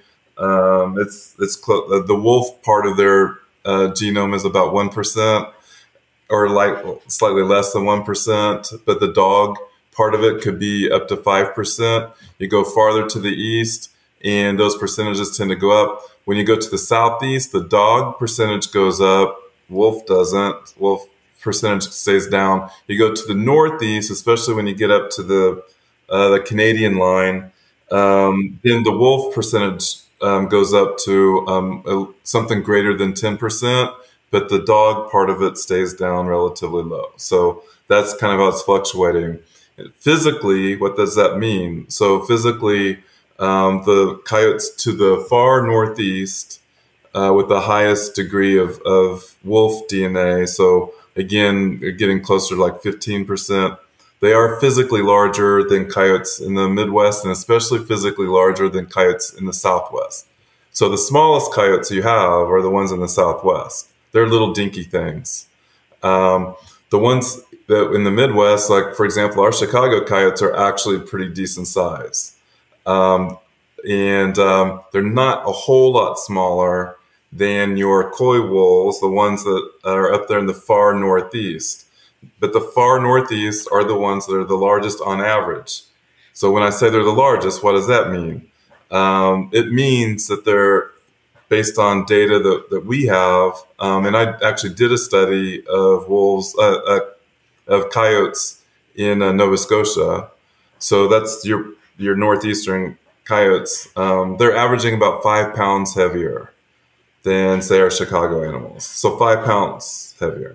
Speaker 2: the wolf part of their genome is about 1%, or like slightly less than 1%, but the dog part of it could be up to 5%. You go farther to the east, and those percentages tend to go up. When you go to the southeast, the dog percentage goes up, wolf doesn't. Wolf percentage stays down. You go to the northeast, especially when you get up to the Canadian line, then the wolf percentage goes up to something greater than 10%, but the dog part of it stays down relatively low. So that's kind of how it's fluctuating. Physically, what does that mean? So physically, the coyotes to the far northeast with the highest degree of wolf DNA, so again, getting closer to like 15%, they are physically larger than coyotes in the Midwest, and especially physically larger than coyotes in the Southwest. So the smallest coyotes you have are the ones in the Southwest. They're little dinky things. The ones that in the Midwest, like for example, our Chicago coyotes are actually pretty decent size. And they're not a whole lot smaller than your coy wolves, the ones that are up there in the far northeast. But the far northeast are the ones that are the largest on average. So when I say they're the largest, what does that mean? It means that they're based on data that we have. And I actually did a study of wolves, of coyotes in Nova Scotia. So that's your northeastern coyotes. They're averaging about 5 pounds heavier than, say, our Chicago animals. So 5 pounds heavier.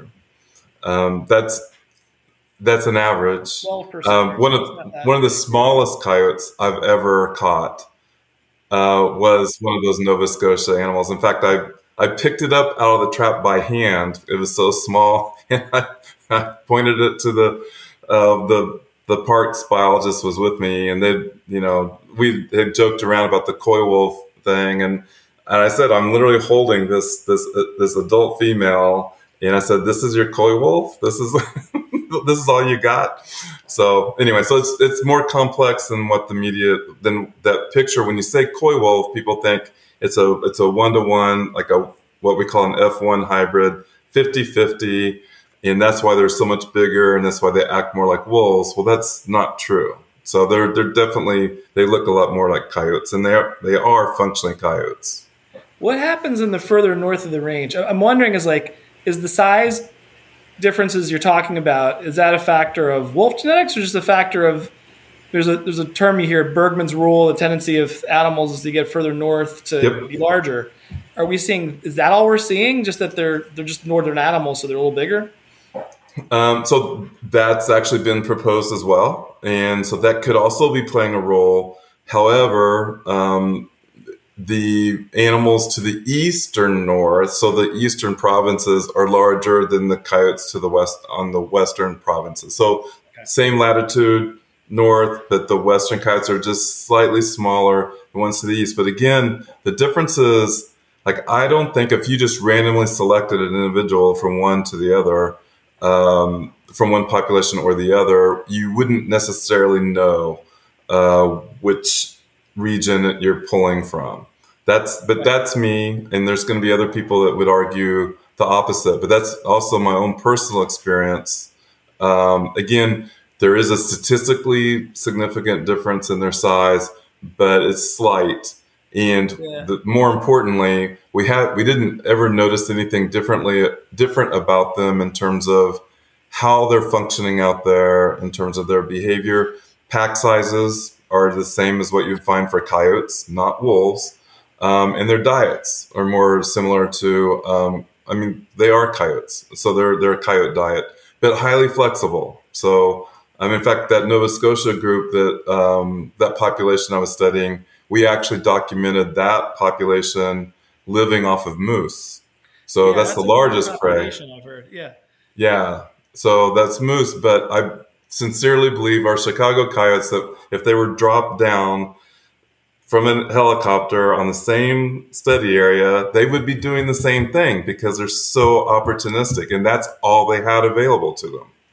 Speaker 2: That's an average.
Speaker 5: 12%.
Speaker 2: One of the smallest coyotes I've ever caught was one of those Nova Scotia animals. In fact, I picked it up out of the trap by hand. It was so small, and I pointed it to the parks biologist was with me, and we had joked around about the coy wolf thing, and I said, I'm literally holding this adult female. And I said, "This is your coy wolf. This is this is all you got." So anyway, so it's more complex than what the media than that picture. When you say coy wolf, people think it's a 1-to-1, like what we call an F1 hybrid, 50-50, and that's why they're so much bigger, and that's why they act more like wolves. Well, that's not true. So they're definitely, they look a lot more like coyotes, and they are functionally coyotes.
Speaker 5: What happens in the further north of the range? I'm wondering is the size differences you're talking about, is that a factor of wolf genetics or just a factor of, there's a term you hear, Bergman's rule, the tendency of animals is to get further north to be larger. Are we seeing, is that all we're seeing? Just that they're just northern animals, so they're a little bigger?
Speaker 2: So that's actually been proposed as well. And so that could also be playing a role. However, the animals to the eastern north, so the eastern provinces are larger than the coyotes to the west on the western provinces. So same latitude north, but the western coyotes are just slightly smaller than ones to the east. But again, the difference is, like, I don't think if you just randomly selected an individual from one to the other, from one population or the other, you wouldn't necessarily know which region that you're pulling from. That's me, and there's going to be other people that would argue the opposite. But that's also my own personal experience. Again, there is a statistically significant difference in their size, but it's slight. And more importantly, we didn't ever notice anything different about them in terms of how they're functioning out there, in terms of their behavior. Pack sizes are the same as what you'd find for coyotes, not wolves. And their diets are more similar to, they are coyotes. So they're a coyote diet, but highly flexible. So, in fact, that Nova Scotia group, that population I was studying, we actually documented that population living off of moose. So that's the largest prey.
Speaker 5: I've heard. Yeah.
Speaker 2: Yeah. So that's moose. But I sincerely believe our Chicago coyotes, that if they were dropped down from a helicopter on the same study area, they would be doing the same thing because they're so opportunistic, and that's all they had available to them.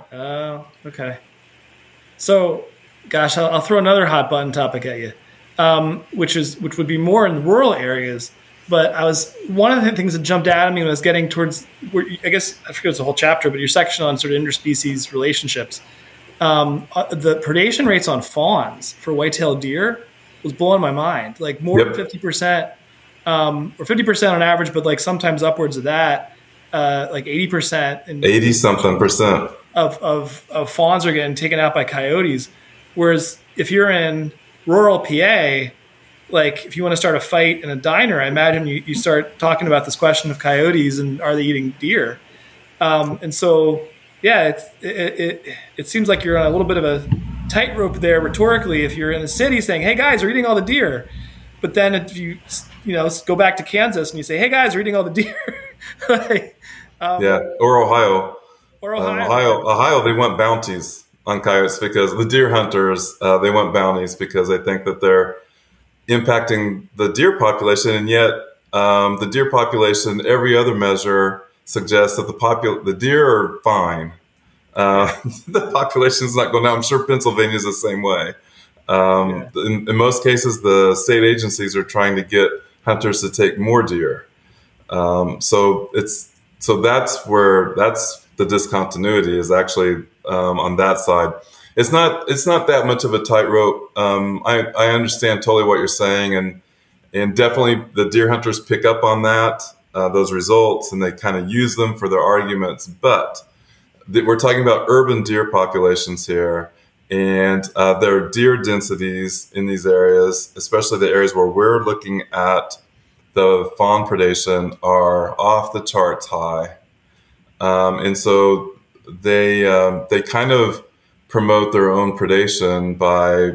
Speaker 5: Oh, okay. So, gosh, I'll throw another hot button topic at you, which would be more in rural areas. But one of the things that jumped out at me when I was getting towards, I guess I forget it's a whole chapter, but your section on sort of interspecies relationships, the predation rates on fawns for white-tailed deer was blowing my mind. Like more than 50%, or 50% on average, but like sometimes upwards of that, like 80%, and
Speaker 2: 80 something percent
Speaker 5: of fawns are getting taken out by coyotes. Whereas if you're in rural PA, like if you want to start a fight in a diner, I imagine you start talking about this question of coyotes and are they eating deer? And so, yeah, it seems like you're on a little bit of a tightrope there rhetorically if you're in the city saying, hey guys, we're eating all the deer. But then if you go back to Kansas and you say, hey guys, we're eating all the deer.
Speaker 2: Or Ohio.
Speaker 5: Ohio,
Speaker 2: they want bounties on coyotes because the deer hunters, they want bounties because they think that they're impacting the deer population, and yet the deer population, every other measure suggests that the deer are fine. The population is not going down. I'm sure Pennsylvania is the same way. In most cases, the state agencies are trying to get hunters to take more deer. So that's the discontinuity is actually on that side. It's not that much of a tightrope. I understand totally what you're saying, and definitely the deer hunters pick up on that, those results, and they kind of use them for their arguments. But we're talking about urban deer populations here, and their deer densities in these areas, especially the areas where we're looking at the fawn predation, are off the charts high, and so they kind of promote their own predation by,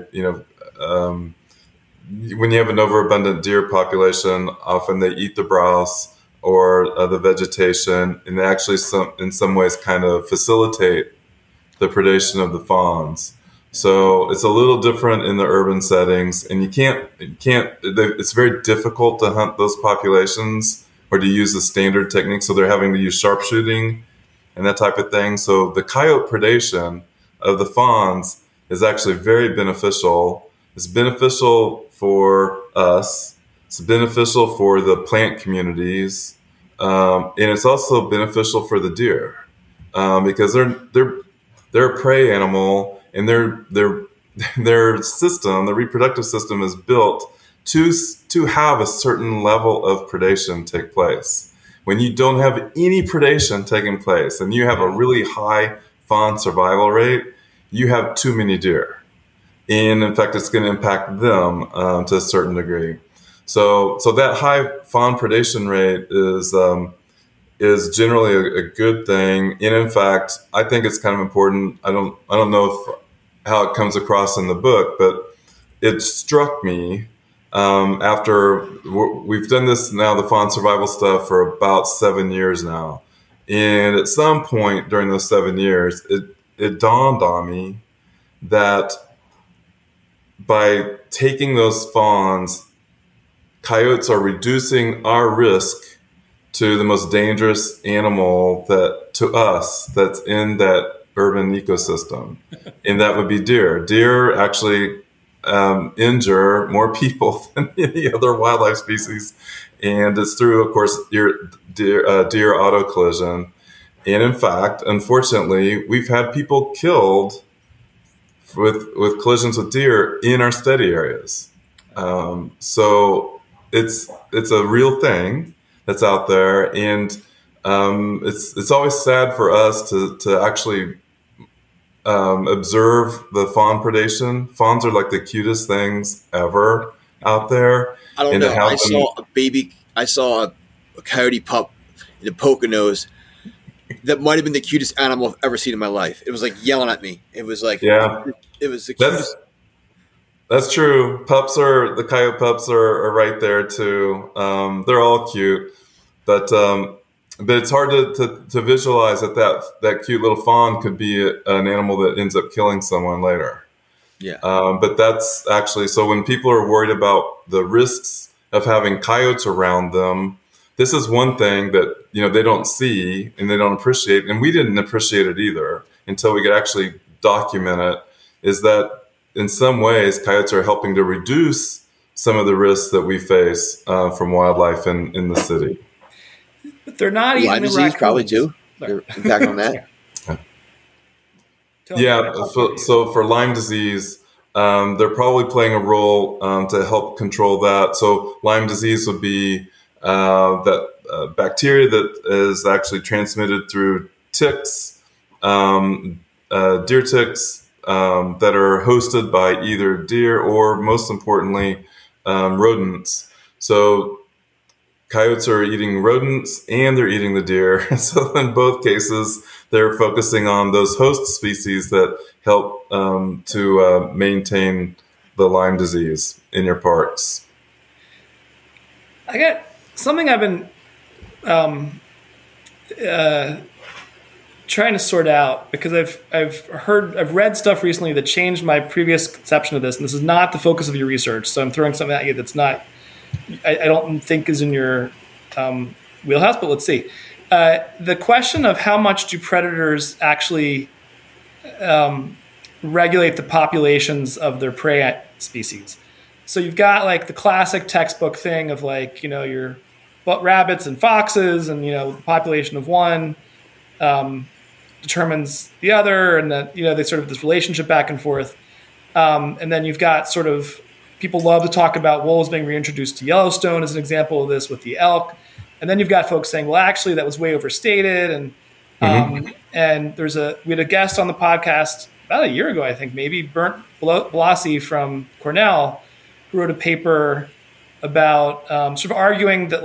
Speaker 2: when you have an overabundant deer population, often they eat the browse or the vegetation, and they actually in some ways kind of facilitate the predation of the fawns. So it's a little different in the urban settings, and it's very difficult to hunt those populations or to use the standard technique. So they're having to use sharpshooting and that type of thing. So the coyote predation of the fawns is actually very beneficial. It's beneficial for us. It's beneficial for the plant communities, and it's also beneficial for the deer because they're a prey animal, and their system, the reproductive system, is built to have a certain level of predation take place. When you don't have any predation taking place and you have a really high fawn survival rate, you have too many deer. And in fact, it's going to impact them to a certain degree. So that high fawn predation rate is generally a good thing. And in fact, I think it's kind of important. I don't know how it comes across in the book, but it struck me after we've done this now, the fawn survival stuff, for about 7 years now. And at some point during those 7 years, it dawned on me that by taking those fawns, coyotes are reducing our risk to the most dangerous animal to us that's in that urban ecosystem, and that would be deer. Deer actually injure more people than any other wildlife species, and it's through, of course, deer auto collision. And in fact, unfortunately, we've had people killed with collisions with deer in our study areas. So it's a real thing that's out there, and it's always sad for us to actually observe the fawn predation. Fawns are like the cutest things ever out there.
Speaker 3: I don't know. I saw a coyote pup in the Poconos that might have been the cutest animal I've ever seen in my life. It was like yelling at me. It was like, it was the cutest.
Speaker 2: That's true. The coyote pups are right there too. They're all cute, but it's hard to visualize that cute little fawn could be an animal that ends up killing someone later.
Speaker 3: Yeah.
Speaker 2: But that's actually, so when people are worried about the risks of having coyotes around them, this is one thing that they don't see and they don't appreciate, and we didn't appreciate it either. until we could actually document it, is that in some ways, coyotes are helping to reduce some of the risks that we face from wildlife in the city.
Speaker 5: But they're not eating
Speaker 3: Lyme
Speaker 5: the
Speaker 3: disease
Speaker 5: raccoons.
Speaker 3: probably too. Your impact on that.
Speaker 2: Yeah, so for Lyme disease, they're probably playing a role to help control that. So Lyme disease would be that bacteria that is actually transmitted through ticks, deer ticks that are hosted by either deer or, most importantly, rodents. So coyotes are eating rodents and they're eating the deer. So in both cases, they're focusing on those host species that help to maintain the Lyme disease in your parks.
Speaker 5: I got something I've been trying to sort out, because I've read stuff recently that changed my previous conception of this, and this is not the focus of your research. So I'm throwing something at you that's not, I don't think is in your wheelhouse, but let's see. The question of how much do predators actually regulate the populations of their prey species. So you've got like the classic textbook thing of like, your rabbits and foxes, and, the population of one determines the other, and that, they sort of this relationship back and forth. And then you've got sort of, people love to talk about wolves being reintroduced to Yellowstone as an example of this with the elk. And then you've got folks saying, well, actually that was way overstated. And, and we had a guest on the podcast about a year ago, I think, maybe, Bernd Blassi from Cornell, who wrote a paper about sort of arguing that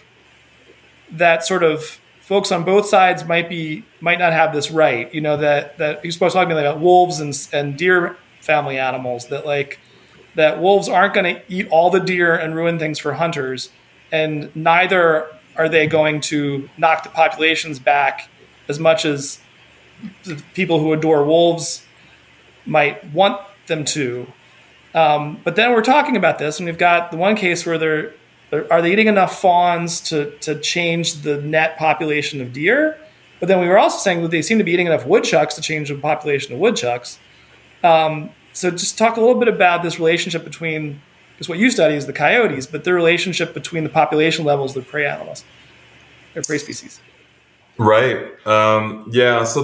Speaker 5: that sort of folks on both sides might not have this right. That he's supposed to talk about wolves and deer family animals, that wolves aren't going to eat all the deer and ruin things for hunters, and neither are they going to knock the populations back as much as the people who adore wolves might want them to. But then we're talking about this, and we've got the one case where are they eating enough fawns to change the net population of deer? But then we were also saying that they seem to be eating enough woodchucks to change the population of woodchucks. So just talk a little bit about this relationship between, because what you study is the coyotes, but the relationship between the population levels of the prey animals, their prey species.
Speaker 2: Right. Yeah. So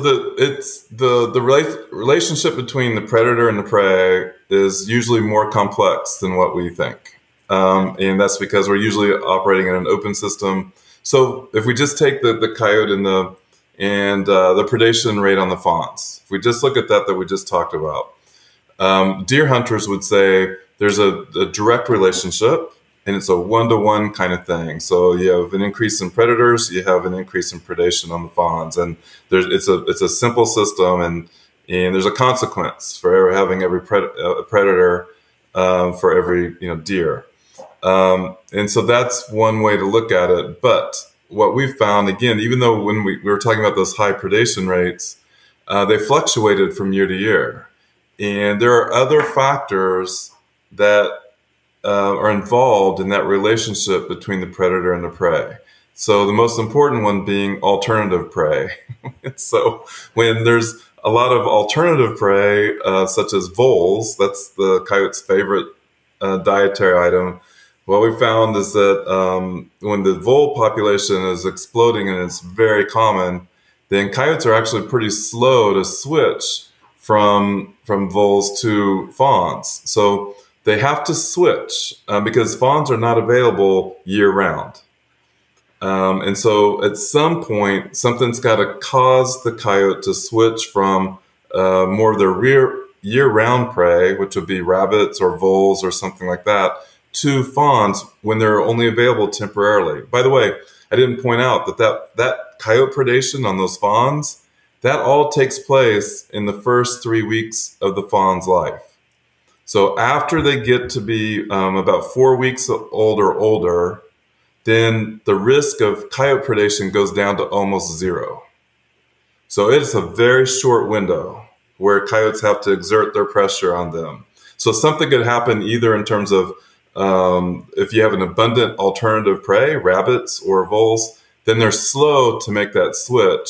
Speaker 2: the relationship between the predator and the prey is usually more complex than what we think. And that's because we're usually operating in an open system. So if we just take the coyote and the predation rate on the fawns, if we just look at that we just talked about, deer hunters would say there's a direct relationship, and it's a one-to-one kind of thing. So you have an increase in predators, you have an increase in predation on the fawns, and it's a simple system, and there's a consequence for having every predator for every deer. And so that's one way to look at it. But what we've found, again, even though when we were talking about those high predation rates, they fluctuated from year to year. And there are other factors that are involved in that relationship between the predator and the prey. So the most important one being alternative prey. So when there's a lot of alternative prey, such as voles, that's the coyote's favorite dietary item. What we found is that when the vole population is exploding, and it's very common, then coyotes are actually pretty slow to switch from voles to fawns. So they have to switch because fawns are not available year round. And so at some point, something's got to cause the coyote to switch from more of their year-round prey, which would be rabbits or voles or something like that, to fawns when they're only available temporarily. By the way, I didn't point out that coyote predation on those fawns, that all takes place in the first 3 weeks of the fawn's life. So after they get to be about 4 weeks old or older, then the risk of coyote predation goes down to almost zero. So it's a very short window where coyotes have to exert their pressure on them. So something could happen either in terms of if you have an abundant alternative prey, rabbits or voles, then they're slow to make that switch.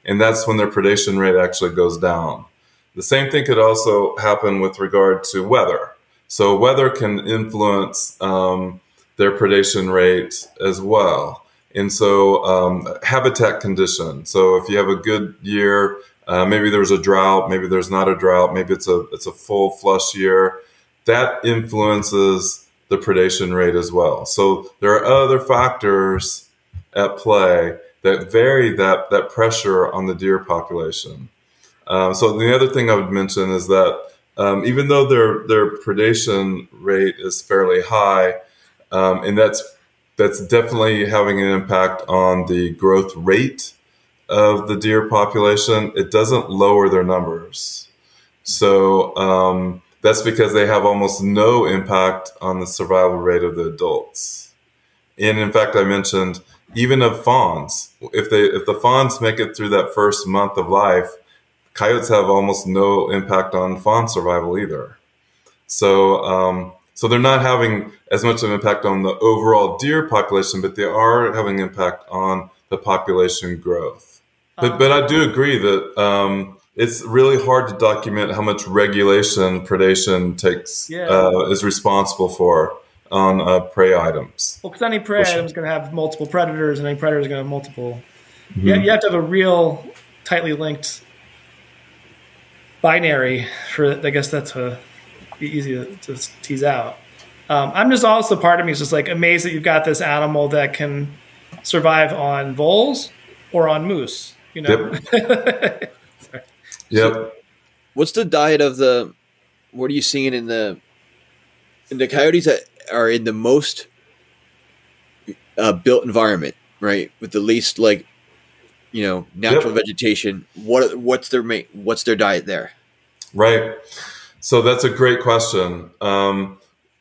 Speaker 2: and that's when their predation rate actually goes down. The same thing could also happen with regard to weather. So weather can influence their predation rate as well. And so habitat conditions. So if you have a good year, maybe there's a drought, maybe there's not a drought, maybe it's a full flush year, that influences the predation rate as well. So there are other factors at play that vary that pressure on the deer population. So the other thing I would mention is that even though their predation rate is fairly high, and that's definitely having an impact on the growth rate of the deer population, it doesn't lower their numbers. So that's because they have almost no impact on the survival rate of the adults. And in fact, I mentioned even of fawns, if the fawns make it through that first month of life, coyotes have almost no impact on fawn survival either. So they're not having as much of an impact on the overall deer population, but they are having an impact on the population growth. But I do agree that it's really hard to document how much regulation predation is responsible for on prey items.
Speaker 5: Well, because any prey item is going to have multiple predators, and any predator is going to have multiple. Mm-hmm. You have to have a real tightly linked binary for. I guess that's be easy to tease out. I'm just also, part of me is just like amazed that you've got this animal that can survive on voles or on moose. You know.
Speaker 2: Yep. Yep.
Speaker 3: What's the diet of what are you seeing in the coyotes that are in the most built environment, right? With the least natural vegetation. What's their diet there?
Speaker 2: Right. So that's a great question. For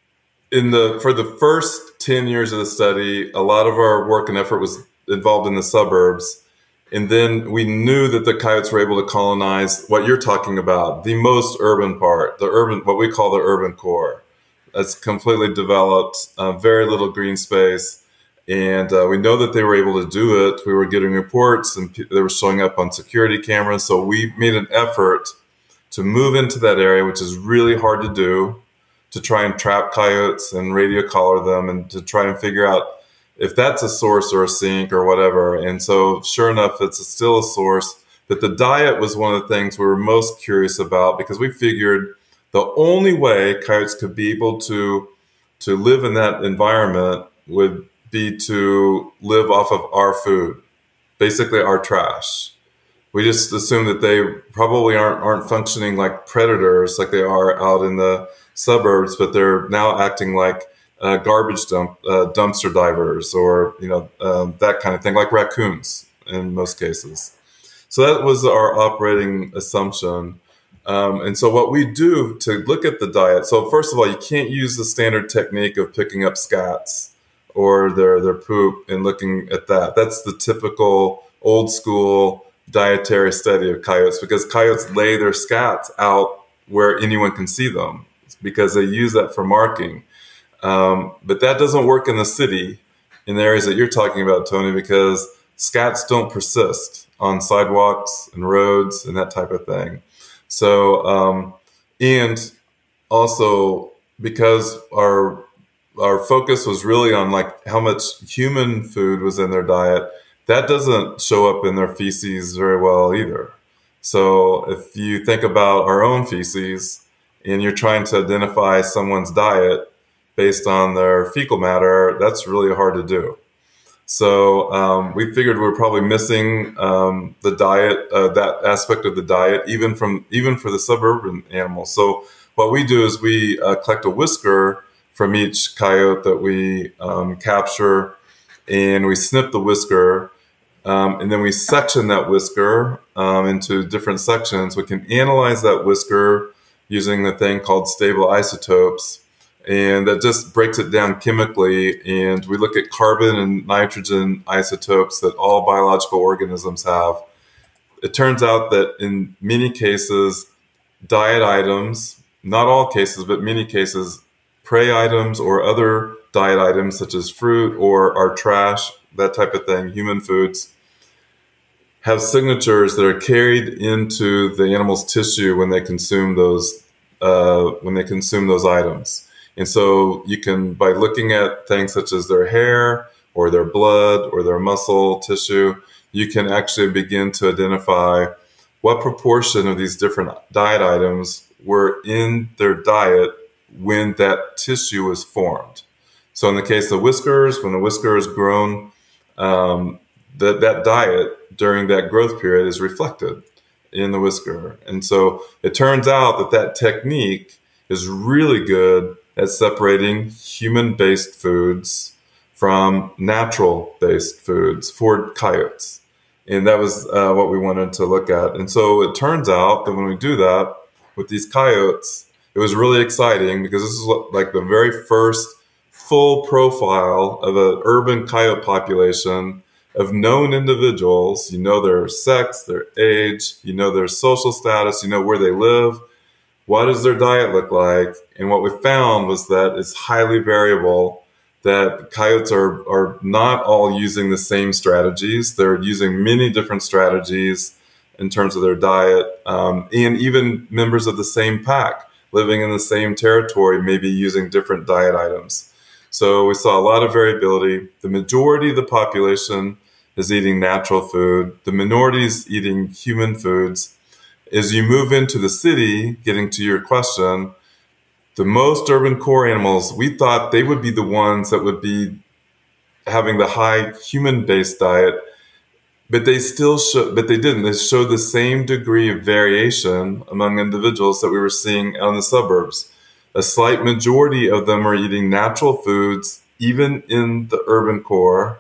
Speaker 2: the first 10 years of the study, a lot of our work and effort was involved in the suburbs. And then we knew that the coyotes were able to colonize what you're talking about, the most urban part, what we call the urban core. That's completely developed, very little green space. And we know that they were able to do it. We were getting reports and they were showing up on security cameras. So we made an effort to move into that area, which is really hard to do, to try and trap coyotes and radio collar them and to try and figure out if that's a source or a sink or whatever. And so sure enough, it's still a source. But the diet was one of the things we were most curious about, because we figured the only way coyotes could be able to live in that environment would be to live off of our food, basically our trash. We just assume that they probably aren't functioning like predators like they are out in the suburbs, but they're now acting like garbage dumpster divers, or that kind of thing, like raccoons in most cases. So that was our operating assumption. And so what we do to look at the diet, so first of all, you can't use the standard technique of picking up scats or their poop and looking at that. That's the typical old school dietary study of coyotes, because coyotes lay their scats out where anyone can see them because they use that for marking. But that doesn't work in the city, in the areas that you're talking about, Tony, because scats don't persist on sidewalks and roads and that type of thing. So, and also because our focus was really on like how much human food was in their diet, that doesn't show up in their feces very well either. So if you think about our own feces and you're trying to identify someone's diet based on their fecal matter, that's really hard to do. So we figured we were probably missing the diet, that aspect of the diet, even for the suburban animals. So what we do is we collect a whisker from each coyote that we capture, and we snip the whisker, and then we section that whisker into different sections. We can analyze that whisker using the thing called stable isotopes, and that just breaks it down chemically. And we look at carbon and nitrogen isotopes that all biological organisms have. It turns out that in many cases, diet items, not all cases, but many cases, prey items or other diet items such as fruit or our trash, that type of thing, human foods, have signatures that are carried into the animal's tissue when they consume those items. And so you can, by looking at things such as their hair or their blood or their muscle tissue, you can actually begin to identify what proportion of these different diet items were in their diet when that tissue was formed. So in the case of whiskers, when the whisker is grown, that diet during that growth period is reflected in the whisker. And so it turns out that technique is really good at separating human-based foods from natural-based foods for coyotes. And that was what we wanted to look at. And so it turns out that when we do that with these coyotes, it was really exciting because this is like the very first full profile of an urban coyote population of known individuals. You know their sex, their age, you know their social status, you know where they live. What does their diet look like? And what we found was that it's highly variable, that coyotes are not all using the same strategies. They're using many different strategies in terms of their diet, and even members of the same pack living in the same territory may be using different diet items. So we saw a lot of variability. The majority of the population is eating natural food. The minority is eating human foods. As you move into the city, getting to your question, the most urban core animals, we thought they would be the ones that would be having the high human-based diet, but they didn't. They showed the same degree of variation among individuals that we were seeing out in the suburbs. A slight majority of them are eating natural foods, even in the urban core,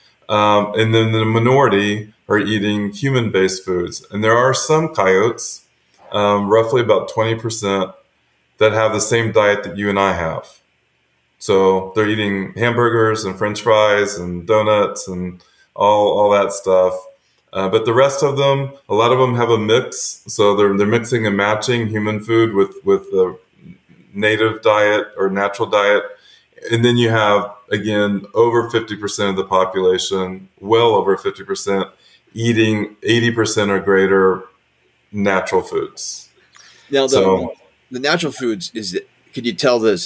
Speaker 2: and then the minority are eating human-based foods. And there are some coyotes, roughly about 20%, that have the same diet that you and I have. So they're eating hamburgers and French fries and donuts and all that stuff. But the rest of them, a lot of them have a mix. So they're mixing and matching human food with the native diet or natural diet. And then you have, again, over 50% of the population, well over 50%, eating 80% or greater natural foods.
Speaker 3: Now, the natural foods, could you tell the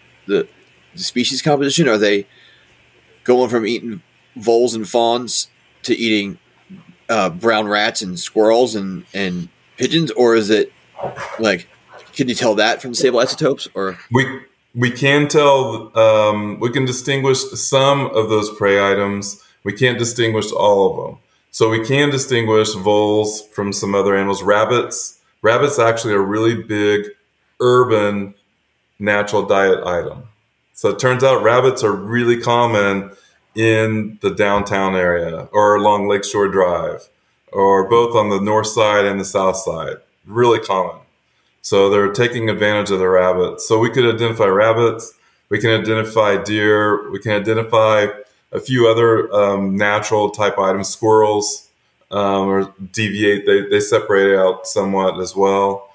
Speaker 3: species composition? Are they going from eating voles and fawns to eating brown rats and squirrels and pigeons, or is it like? Can you tell that from stable isotopes? Or
Speaker 2: we can tell. We can distinguish some of those prey items. We can't distinguish all of them. So we can distinguish voles from some other animals. Rabbits actually are a really big urban natural diet item. So it turns out rabbits are really common in the downtown area or along Lakeshore Drive, or both on the north side and the south side. Really common. So they're taking advantage of the rabbits. So we could identify rabbits, we can identify deer, we can identify a few other natural type items, squirrels, or deviate. They separate out somewhat as well.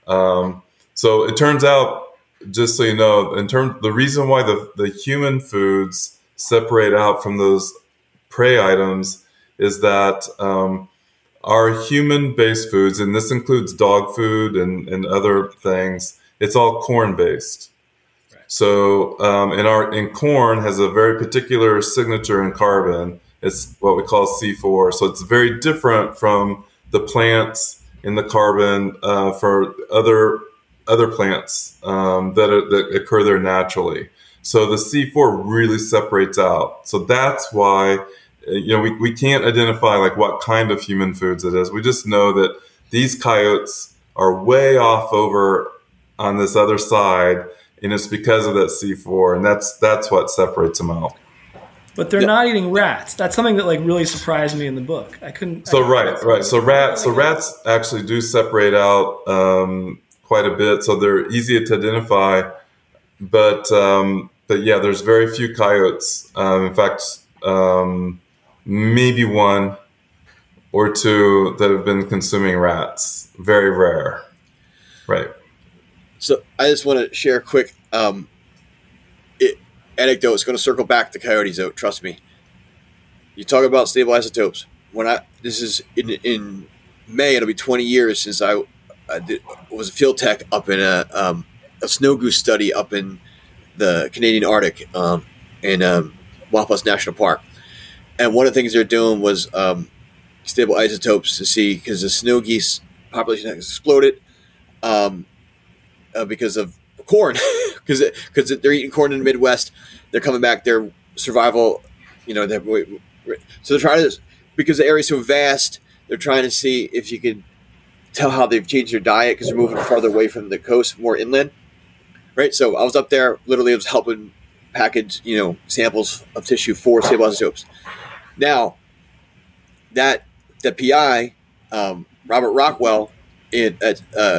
Speaker 2: So it turns out, just so you know, the reason why the human foods separate out from those prey items is that our human-based foods, and this includes dog food and other things, it's all corn-based. Right. So, and corn has a very particular signature in carbon. It's what we call C4. So it's very different from the plants in the carbon for other plants that occur there naturally. So the C4 really separates out. So that's why we can't identify like what kind of human foods it is. We just know that these coyotes are way off over on this other side, and it's because of that C4, and that's what separates them out.
Speaker 5: But they're not eating rats. That's something that like really surprised me in the book. I couldn't.
Speaker 2: Right. So rats actually do separate out quite a bit, so they're easy to identify. But yeah, there's very few coyotes. In fact, maybe one or two that have been consuming rats. Very rare. Right.
Speaker 3: So I just want to share a quick anecdote. It's going to circle back to coyotes, though. Trust me. You talk about stable isotopes. this is in May, it'll be 20 years since I was a field tech up in a snow goose study up in the Canadian Arctic in Wapas National Park. And one of the things they're doing was stable isotopes to see, because the snow geese population has exploded because of corn, because they're eating corn in the Midwest. They're coming back. Their survival, so they're trying to, because the area's so vast, they're trying to see if you can tell how they've changed their diet, because they're moving farther away from the coast, more inland. Right. So I was up there, literally, I was helping package, samples of tissue for stable isotopes. Now, the PI, Robert Rockwell at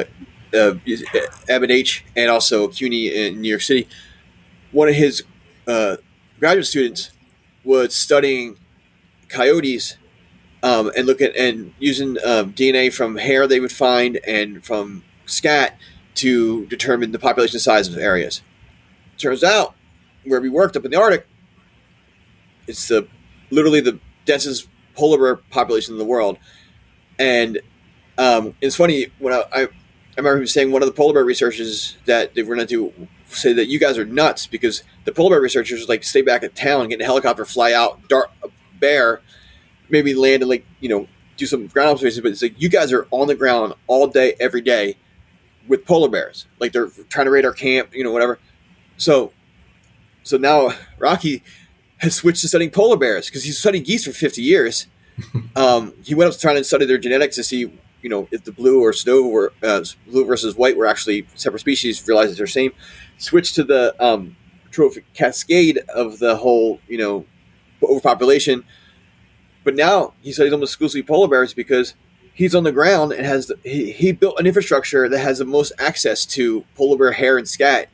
Speaker 3: M&H and also CUNY in New York City, one of his graduate students was studying coyotes and using DNA from hair they would find and from scat to determine the population size of areas. Turns out, where we worked up in the Arctic, it's literally the densest polar bear population in the world. And it's funny, when I remember him saying, one of the polar bear researchers that they were going to do say that you guys are nuts, because the polar bear researchers like stay back at town, get in a helicopter, fly out, dart a bear, maybe land and do some ground observations. But it's like, you guys are on the ground all day, every day with polar bears. Like, they're trying to raid our camp, whatever. So now Rocky has switched to studying polar bears, because he's studied geese for 50 years. He went up trying to study their genetics to see, if the blue or snow were blue versus white were actually separate species, realized they're the same. Switched to the trophic cascade of the whole, overpopulation. But now he studies almost exclusively polar bears, because he's on the ground and he built an infrastructure that has the most access to polar bear hair and scat.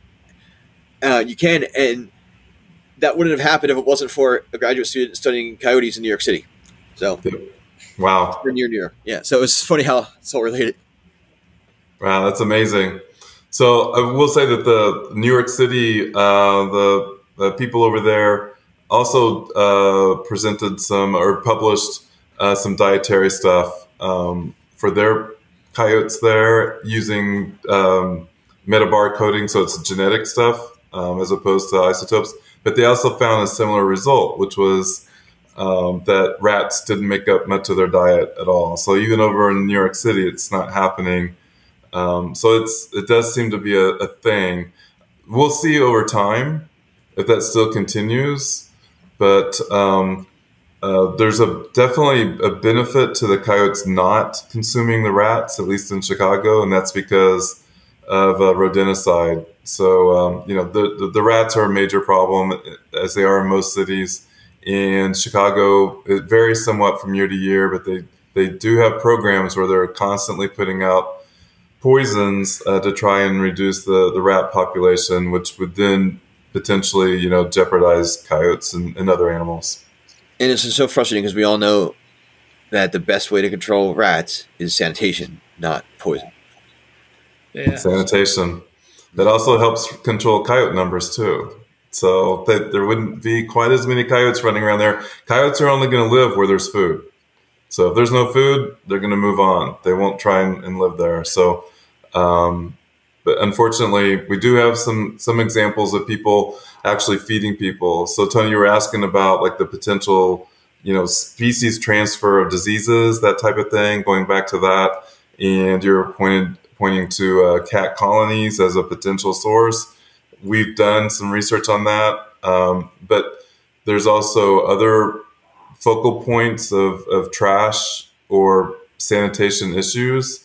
Speaker 3: And that wouldn't have happened if it wasn't for a graduate student studying coyotes in New York City. So,
Speaker 2: wow,
Speaker 3: near New York, yeah. So it's funny how it's all related.
Speaker 2: Wow, that's amazing. So I will say that the New York City, the people over there also presented published some dietary stuff for their coyotes there, using metabar coding, so it's genetic stuff as opposed to isotopes. But they also found a similar result, which was that rats didn't make up much of their diet at all. So even over in New York City, it's not happening. So it does seem to be a thing. We'll see over time if that still continues. But there's definitely a benefit to the coyotes not consuming the rats, at least in Chicago, and that's because of rodenticide. So, the rats are a major problem, as they are in most cities. In Chicago, it varies somewhat from year to year, but they do have programs where they're constantly putting out poisons to try and reduce the rat population, which would then potentially, jeopardize coyotes and other animals.
Speaker 3: And it's so frustrating, because we all know that the best way to control rats is sanitation, not poison.
Speaker 5: Yeah.
Speaker 2: Sanitation. That also helps control coyote numbers too. So there wouldn't be quite as many coyotes running around there. Coyotes are only going to live where there's food. So if there's no food, they're going to move on. They won't try and live there. So, but unfortunately, we do have some examples of people actually feeding people. So Tony, you were asking about like the potential, species transfer of diseases, that type of thing, going back to that. And you're pointing to cat colonies as a potential source. We've done some research on that, but there's also other focal points of trash or sanitation issues,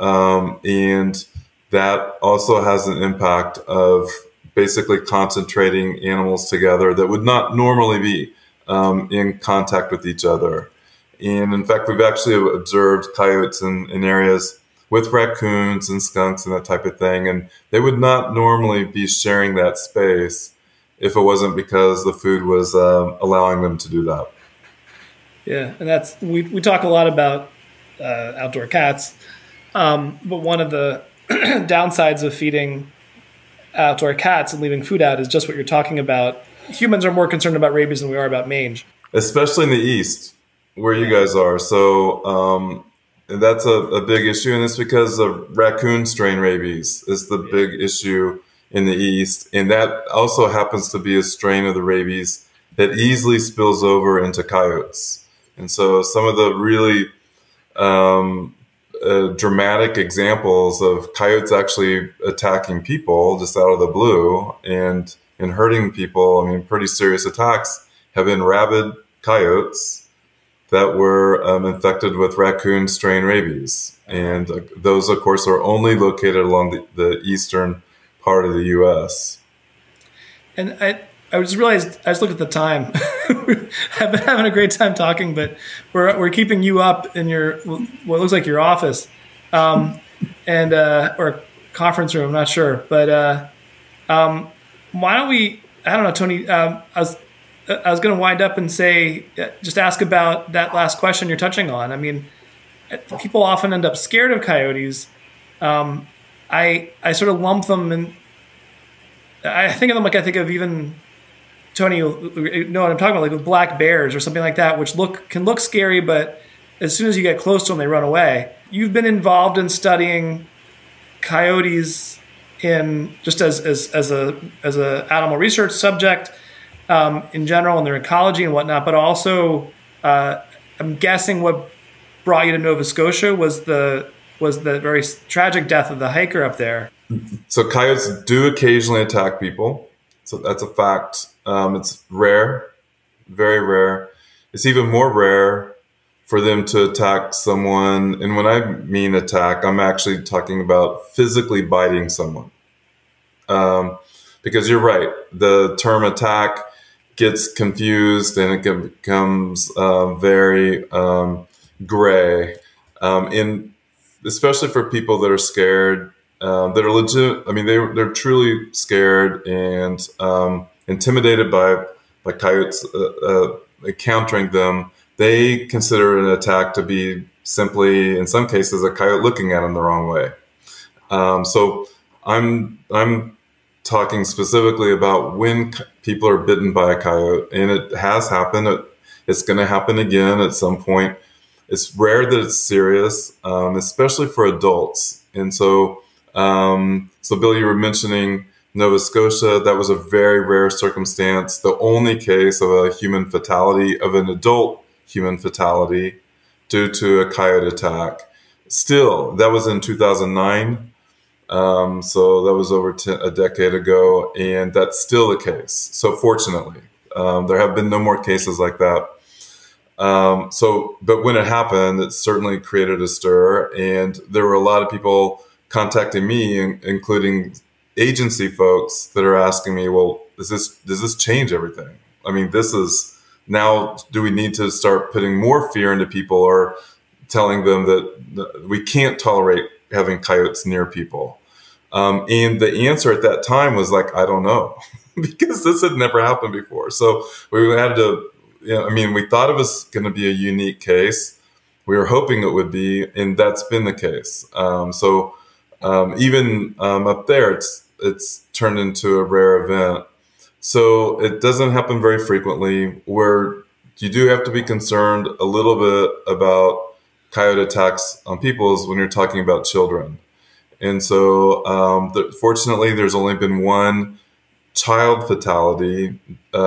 Speaker 2: and that also has an impact of basically concentrating animals together that would not normally be in contact with each other. And in fact, we've actually observed coyotes in areas with raccoons and skunks and that type of thing. And they would not normally be sharing that space if it wasn't because the food was allowing them to do that.
Speaker 5: Yeah, and we talk a lot about outdoor cats, but one of the downsides of feeding outdoor cats and leaving food out is just what you're talking about. Humans are more concerned about rabies than we are about mange.
Speaker 2: Especially in the East. where you guys are. So and that's a big issue, and it's because of raccoon strain rabies is the big issue in the East, and that also happens to be a strain of the rabies that easily spills over into coyotes. And so some of the really dramatic examples of coyotes actually attacking people just out of the blue and hurting people, I mean, pretty serious attacks, have been rabid coyotes that were infected with raccoon strain rabies. And those, of course, are only located along the eastern part of the U.S.
Speaker 5: And I just realized, I just looked at the time. I've been having a great time talking, but we're keeping you up in your, what looks like your office, or a conference room, I'm not sure. But why don't we, I don't know, Tony, I was going to wind up and say, just ask about that last question you're touching on. I mean, people often end up scared of coyotes. I sort of lump them, and I think of them like I think of even, Tony, you know what I'm talking about, like with black bears or something like that, which can look scary, but as soon as you get close to them, they run away. You've been involved in studying coyotes in just as a animal research subject. In general, and their ecology and whatnot, but also, I'm guessing what brought you to Nova Scotia was the very tragic death of the hiker up there.
Speaker 2: So coyotes do occasionally attack people. So that's a fact. It's rare, very rare. It's even more rare for them to attack someone. And when I mean attack, I'm actually talking about physically biting someone. Because you're right, the term attack gets confused and it becomes very gray, especially for people that are scared, that are legit. I mean, they're truly scared and intimidated by coyotes encountering them. They consider an attack to be simply, in some cases, a coyote looking at them the wrong way. So I'm talking specifically about when people are bitten by a coyote, and it has happened. It's going to happen again at some point. It's rare that it's serious, especially for adults. And so, Bill, you were mentioning Nova Scotia. That was a very rare circumstance. The only case of a human fatality, of an adult human fatality due to a coyote attack. Still, that was in 2009. So that was over a decade ago, and that's still the case. So fortunately, there have been no more cases like that. But when it happened, it certainly created a stir, and there were a lot of people contacting me, including agency folks that are asking me, well, does this change everything? I mean, this is now, do we need to start putting more fear into people or telling them that we can't tolerate having coyotes near people? And the answer at that time was like, I don't know, because this had never happened before. So we had to, we thought it was going to be a unique case. We were hoping it would be, and that's been the case. Even up there, it's turned into a rare event. So it doesn't happen very frequently, where you do have to be concerned a little bit about coyote attacks on people is when you're talking about children. And so, fortunately, there's only been one child fatality,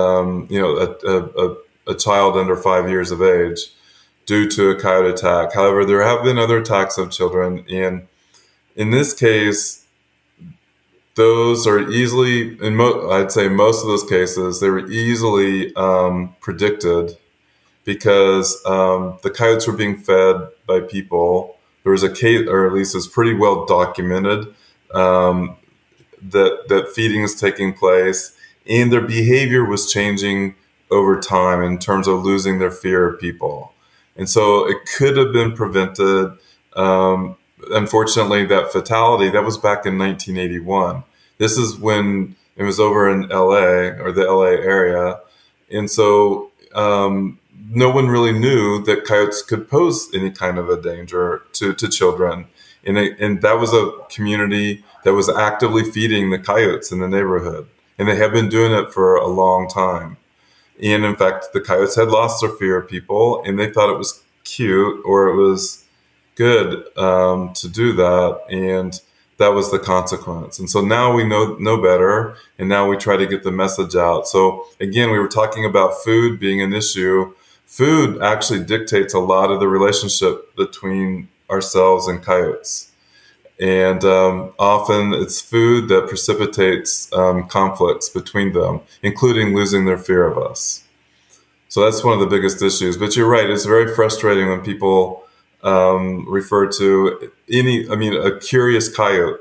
Speaker 2: a child under 5 years of age due to a coyote attack. However, there have been other attacks of children. And in this case, those are easily, I'd say most of those cases, they were easily predicted because the coyotes were being fed by people. There was a case, or at least it's pretty well documented, that feeding is taking place, and their behavior was changing over time in terms of losing their fear of people. And so it could have been prevented. Unfortunately, that fatality, that was back in 1981. This is when it was over in LA, or the LA area. And so no one really knew that coyotes could pose any kind of a danger to children. And that was a community that was actively feeding the coyotes in the neighborhood. And they have been doing it for a long time. And in fact, the coyotes had lost their fear of people, and they thought it was cute or it was good to do that, and that was the consequence. And so now we know better, and now we try to get the message out. So again, we were talking about food being an issue. Food actually dictates a lot of the relationship between ourselves and coyotes. And often it's food that precipitates conflicts between them, including losing their fear of us. So that's one of the biggest issues. But you're right, it's very frustrating when people refer to a curious coyote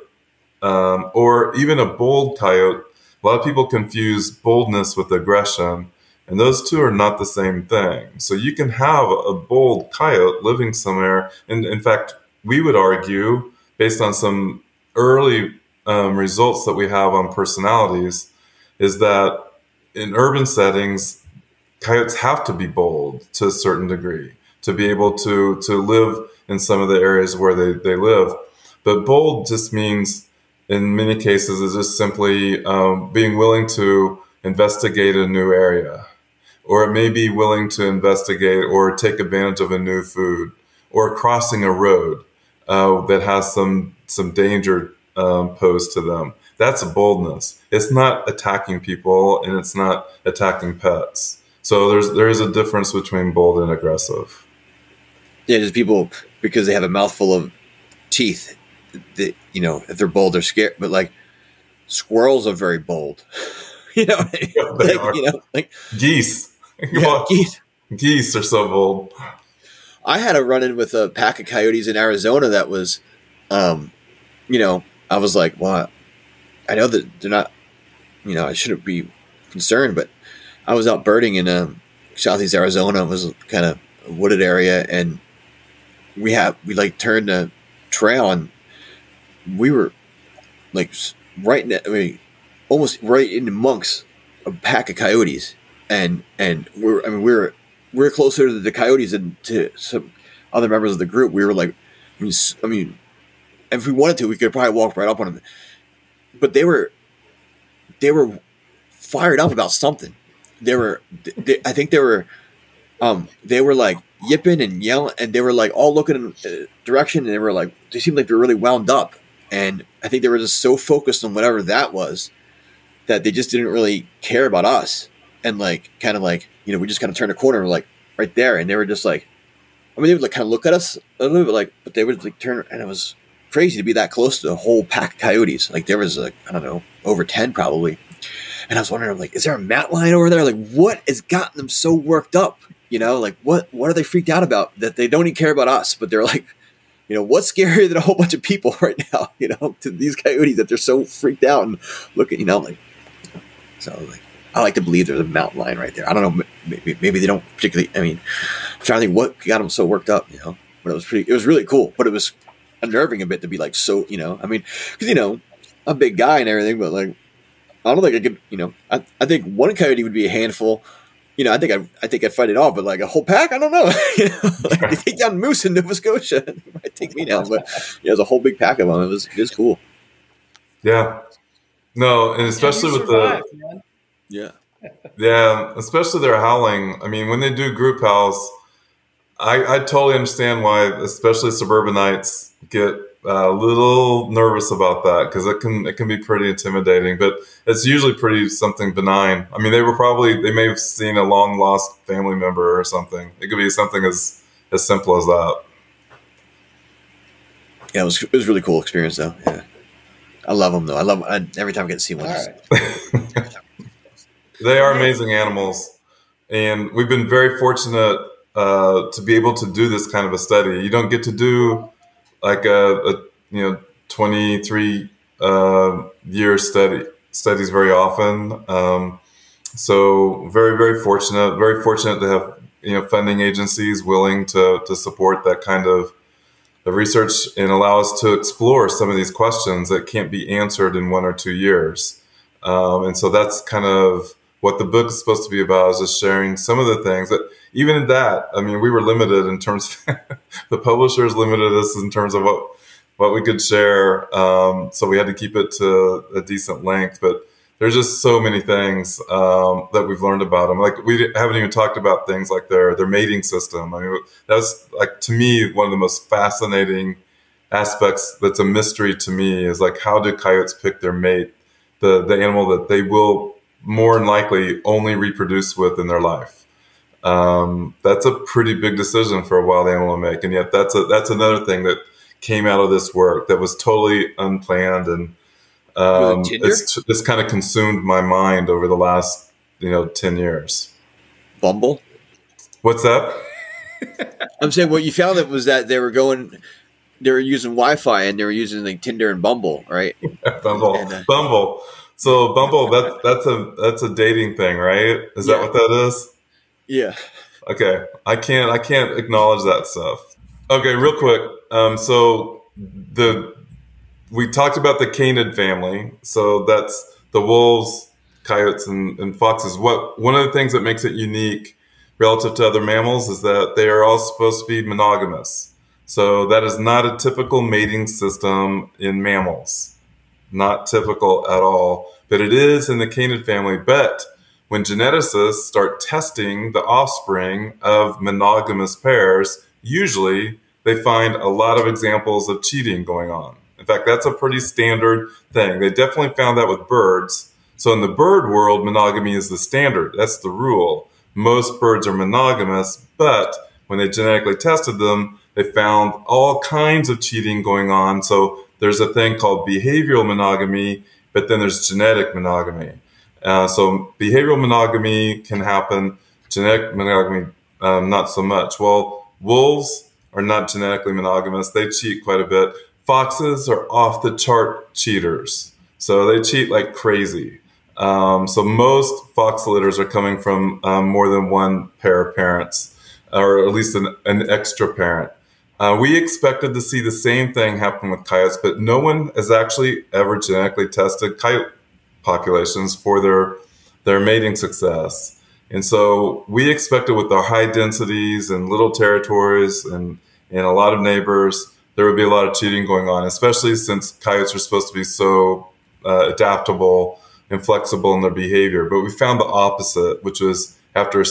Speaker 2: or even a bold coyote. A lot of people confuse boldness with aggression, and those two are not the same thing. So you can have a bold coyote living somewhere. And in fact, we would argue, based on some early results that we have on personalities, is that in urban settings, coyotes have to be bold to a certain degree to be able to live in some of the areas where they live. But bold just means, in many cases, is just simply being willing to investigate a new area. Or it may be willing to investigate or take advantage of a new food, or crossing a road that has some danger posed to them. That's a boldness. It's not attacking people, and it's not attacking pets. So there is a difference between bold and aggressive.
Speaker 3: Yeah, just people, because they have a mouthful of teeth, that, if they're bold, they're scared. But like squirrels are very bold.
Speaker 2: Yeah, they are. Geese.
Speaker 3: Yeah,
Speaker 2: Geese are so bold.
Speaker 3: I had a run-in with a pack of coyotes in Arizona that was, I was like, well, I know that they're not, I shouldn't be concerned, but I was out birding in southeast Arizona. It was kind of a wooded area, and we turned a trail, and we were like almost right in amongst a pack of coyotes, and we were closer to the coyotes than to some other members of the group. We were like, if we wanted to, we could probably walk right up on them, but they were fired up about something. I think they were like yipping and yelling, and they were like all looking in a direction, and they seemed like they were really wound up. And I think they were just so focused on whatever that was that they just didn't really care about us. And we just kind of turned a corner, like right there, and they were just like, they would kind of look at us a little bit, but they would turn, and it was crazy to be that close to a whole pack of coyotes. Like there was over 10 probably. And I was wondering, is there a mat line over there? Like, what has gotten them so worked up? What are they freaked out about that they don't even care about us? But they're like, what's scarier than a whole bunch of people right now, to these coyotes, that they're so freaked out and looking, I like to believe there's a mountain lion right there. I don't know. Maybe they don't particularly, I'm trying to think what got them so worked up, but it was really cool, but it was unnerving a bit to be like, so, because, I'm a big guy and everything, but I don't think I could, I think one coyote would be a handful. I think I'd fight it off, but like a whole pack, I don't know. They take down moose in Nova Scotia, it might take me down. But there's a whole big pack of them. It was cool.
Speaker 2: Yeah, no, and especially with especially their howling. When they do group howls, I totally understand why, especially suburbanites get a little nervous about that, because it can be pretty intimidating, but it's usually pretty something benign. They may have seen a long lost family member or something. It could be something as simple as that.
Speaker 3: Yeah, it was a really cool experience though. Yeah, I love them though. Every time I get to see one.
Speaker 2: Right. They are amazing animals, and we've been very fortunate to be able to do this kind of a study. You don't get to do like a 23 year studies very often. So very, very fortunate to have funding agencies willing to support that kind of research and allow us to explore some of these questions that can't be answered in 1 or 2 years. And so that's kind of what the book is supposed to be about, is just sharing some of the things that, even in that, we were limited in terms of the publishers limited us in terms of what we could share. So we had to keep it to a decent length, but there's just so many things that we've learned about them. Like we haven't even talked about things like their mating system. I mean, that's like to me one of the most fascinating aspects. That's a mystery to me is like how do coyotes pick their mate, the animal that they will more than likely only reproduce with in their life. That's a pretty big decision for a wild animal to make, and yet that's another thing that came out of this work that was totally unplanned, and it's kind of consumed my mind over the last 10 years.
Speaker 3: Bumble?
Speaker 2: What's that?
Speaker 3: I'm saying what you found that was that they were using Wi-Fi and they were using like Tinder and Bumble, right?
Speaker 2: Bumble. Bumble. So Bumble, that's a dating thing, right? Is that what that is?
Speaker 3: Yeah.
Speaker 2: Okay. I can't acknowledge that stuff. Okay, real quick. So we talked about the canid family. So that's the wolves, coyotes, and foxes. One of the things that makes it unique relative to other mammals is that they are all supposed to be monogamous. So that is not a typical mating system in mammals. Not typical at all, but it is in the canid family. But when geneticists start testing the offspring of monogamous pairs, usually they find a lot of examples of cheating going on. In fact, that's a pretty standard thing. They definitely found that with birds. So in the bird world, monogamy is the standard. That's the rule. Most birds are monogamous, but when they genetically tested them, they found all kinds of cheating going on. So there's a thing called behavioral monogamy, but then there's genetic monogamy. So behavioral monogamy can happen, genetic monogamy not so much. Well, wolves are not genetically monogamous. They cheat quite a bit. Foxes are off the chart cheaters. So they cheat like crazy. So most fox litters are coming from more than one pair of parents, or at least an extra parent. We expected to see the same thing happen with coyotes, but no one has actually ever genetically tested coyote populations for their mating success. And so we expected with our high densities and little territories and a lot of neighbors, there would be a lot of cheating going on, especially since coyotes are supposed to be so adaptable and flexible in their behavior. But we found the opposite, which was after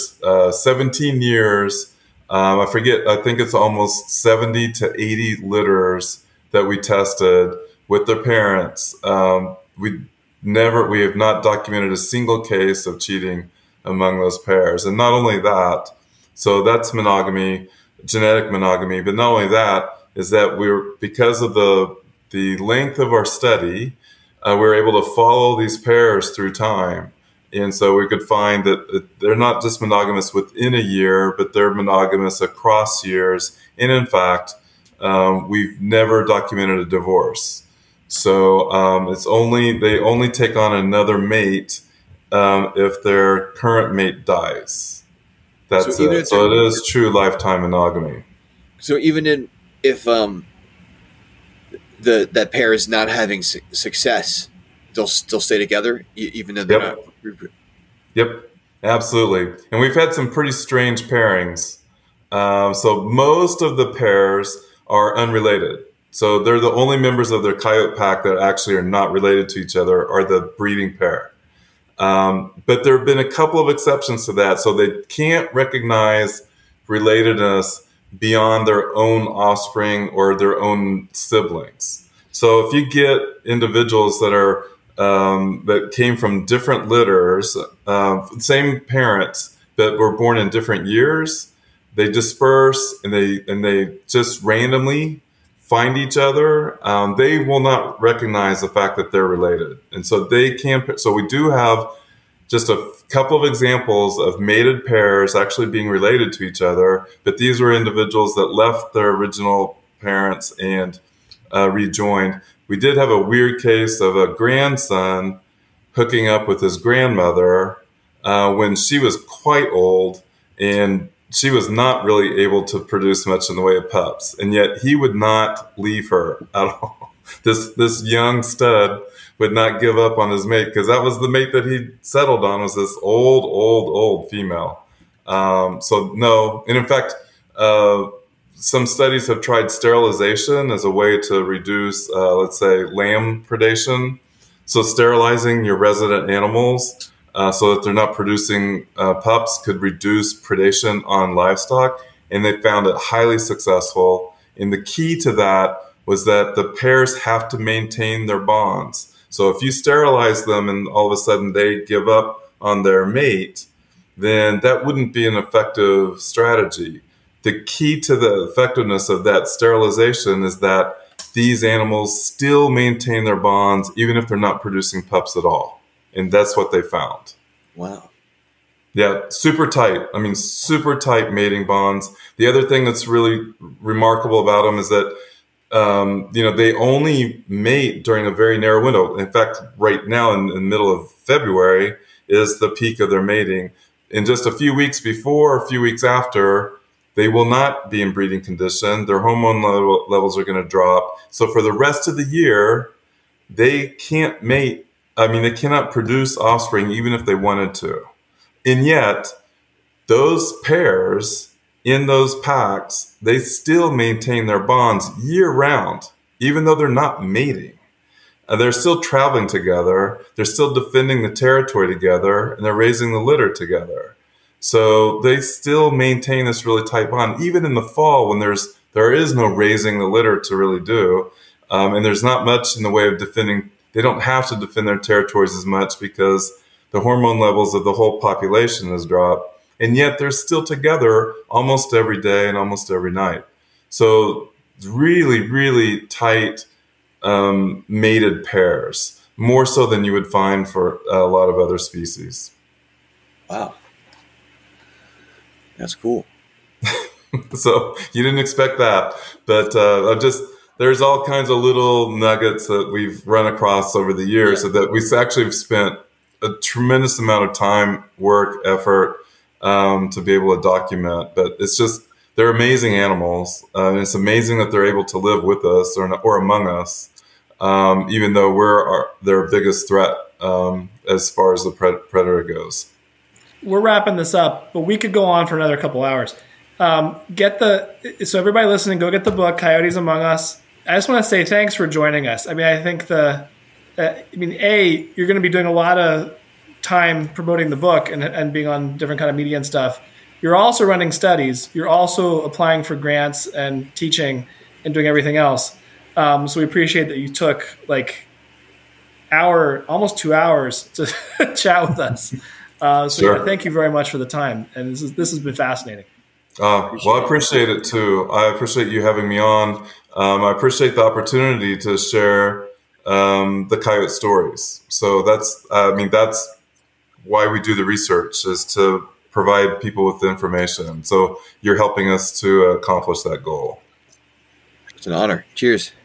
Speaker 2: 17 years, I think it's almost 70 to 80 litters that we tested with their parents. We have not documented a single case of cheating among those pairs. And not only that, so that's monogamy, genetic monogamy, but not only that, is that because of the length of our study, we're able to follow these pairs through time. And so we could find that they're not just monogamous within a year, but they're monogamous across years. And in fact, we've never documented a divorce. So they only take on another mate if their current mate dies. That's it. So it is true lifetime monogamy.
Speaker 3: So even if that pair is not having success, they'll still stay together, even though they're not.
Speaker 2: Yep, absolutely. And we've had some pretty strange pairings. So most of the pairs are unrelated. So they're the only members of their coyote pack that actually are not related to each other are the breeding pair. But there have been a couple of exceptions to that. So they can't recognize relatedness beyond their own offspring or their own siblings. So if you get individuals that are that came from different litters, same parents, but were born in different years, they disperse and they just randomly find each other. They will not recognize the fact that they're related, and so they can. So we do have just a couple of examples of mated pairs actually being related to each other, but these were individuals that left their original parents and rejoined. We did have a weird case of a grandson hooking up with his grandmother when she was quite old, and she was not really able to produce much in the way of pups, and yet he would not leave her at all. This young stud would not give up on his mate because that was the mate that he settled on, was this old female. So no, and in fact, some studies have tried sterilization as a way to reduce, let's say, lamb predation. So sterilizing your resident animals so that they're not producing pups could reduce predation on livestock, and they found it highly successful. And the key to that was that the pairs have to maintain their bonds. So if you sterilize them and all of a sudden they give up on their mate, then that wouldn't be an effective strategy. The key to the effectiveness of that sterilization is that these animals still maintain their bonds even if they're not producing pups at all. And that's what they found.
Speaker 3: Wow.
Speaker 2: Yeah, super tight. I mean, super tight mating bonds. The other thing that's really remarkable about them is that, they only mate during a very narrow window. In fact, right now in the middle of February is the peak of their mating. In just a few weeks before, a few weeks after, they will not be in breeding condition. Their hormone levels are going to drop. So for the rest of the year, they can't mate. I mean, they cannot produce offspring even if they wanted to. And yet, those pairs in those packs, they still maintain their bonds year round, even though they're not mating. They're still traveling together. They're still defending the territory together, and they're raising the litter together. So they still maintain this really tight bond, even in the fall when there is no raising the litter to really do, and there's not much in the way of defending. They don't have to defend their territories as much because the hormone levels of the whole population has dropped, and yet they're still together almost every day and almost every night. So really, really tight mated pairs, more so than you would find for a lot of other species.
Speaker 3: Wow. That's cool.
Speaker 2: So you didn't expect that, but there's all kinds of little nuggets that we've run across over the years, so that we've actually spent a tremendous amount of time, work, effort to be able to document. But it's just, they're amazing animals, and it's amazing that they're able to live with us or among us, even though we're their biggest threat as far as the predator goes.
Speaker 5: We're wrapping this up, but we could go on for another couple hours. So everybody listening, go get the book, Coyotes Among Us. I just want to say thanks for joining us. I mean, I think you're going to be doing a lot of time promoting the book and being on different kind of media and stuff. You're also running studies. You're also applying for grants and teaching and doing everything else. So we appreciate that you took almost 2 hours to chat with us.
Speaker 2: Sure.
Speaker 5: Thank you very much for the time. And this has been fascinating.
Speaker 2: I appreciate it too. I appreciate you having me on. I appreciate the opportunity to share the coyote stories. So that's why we do the research, is to provide people with the information. So you're helping us to accomplish that goal.
Speaker 3: It's an honor. Cheers.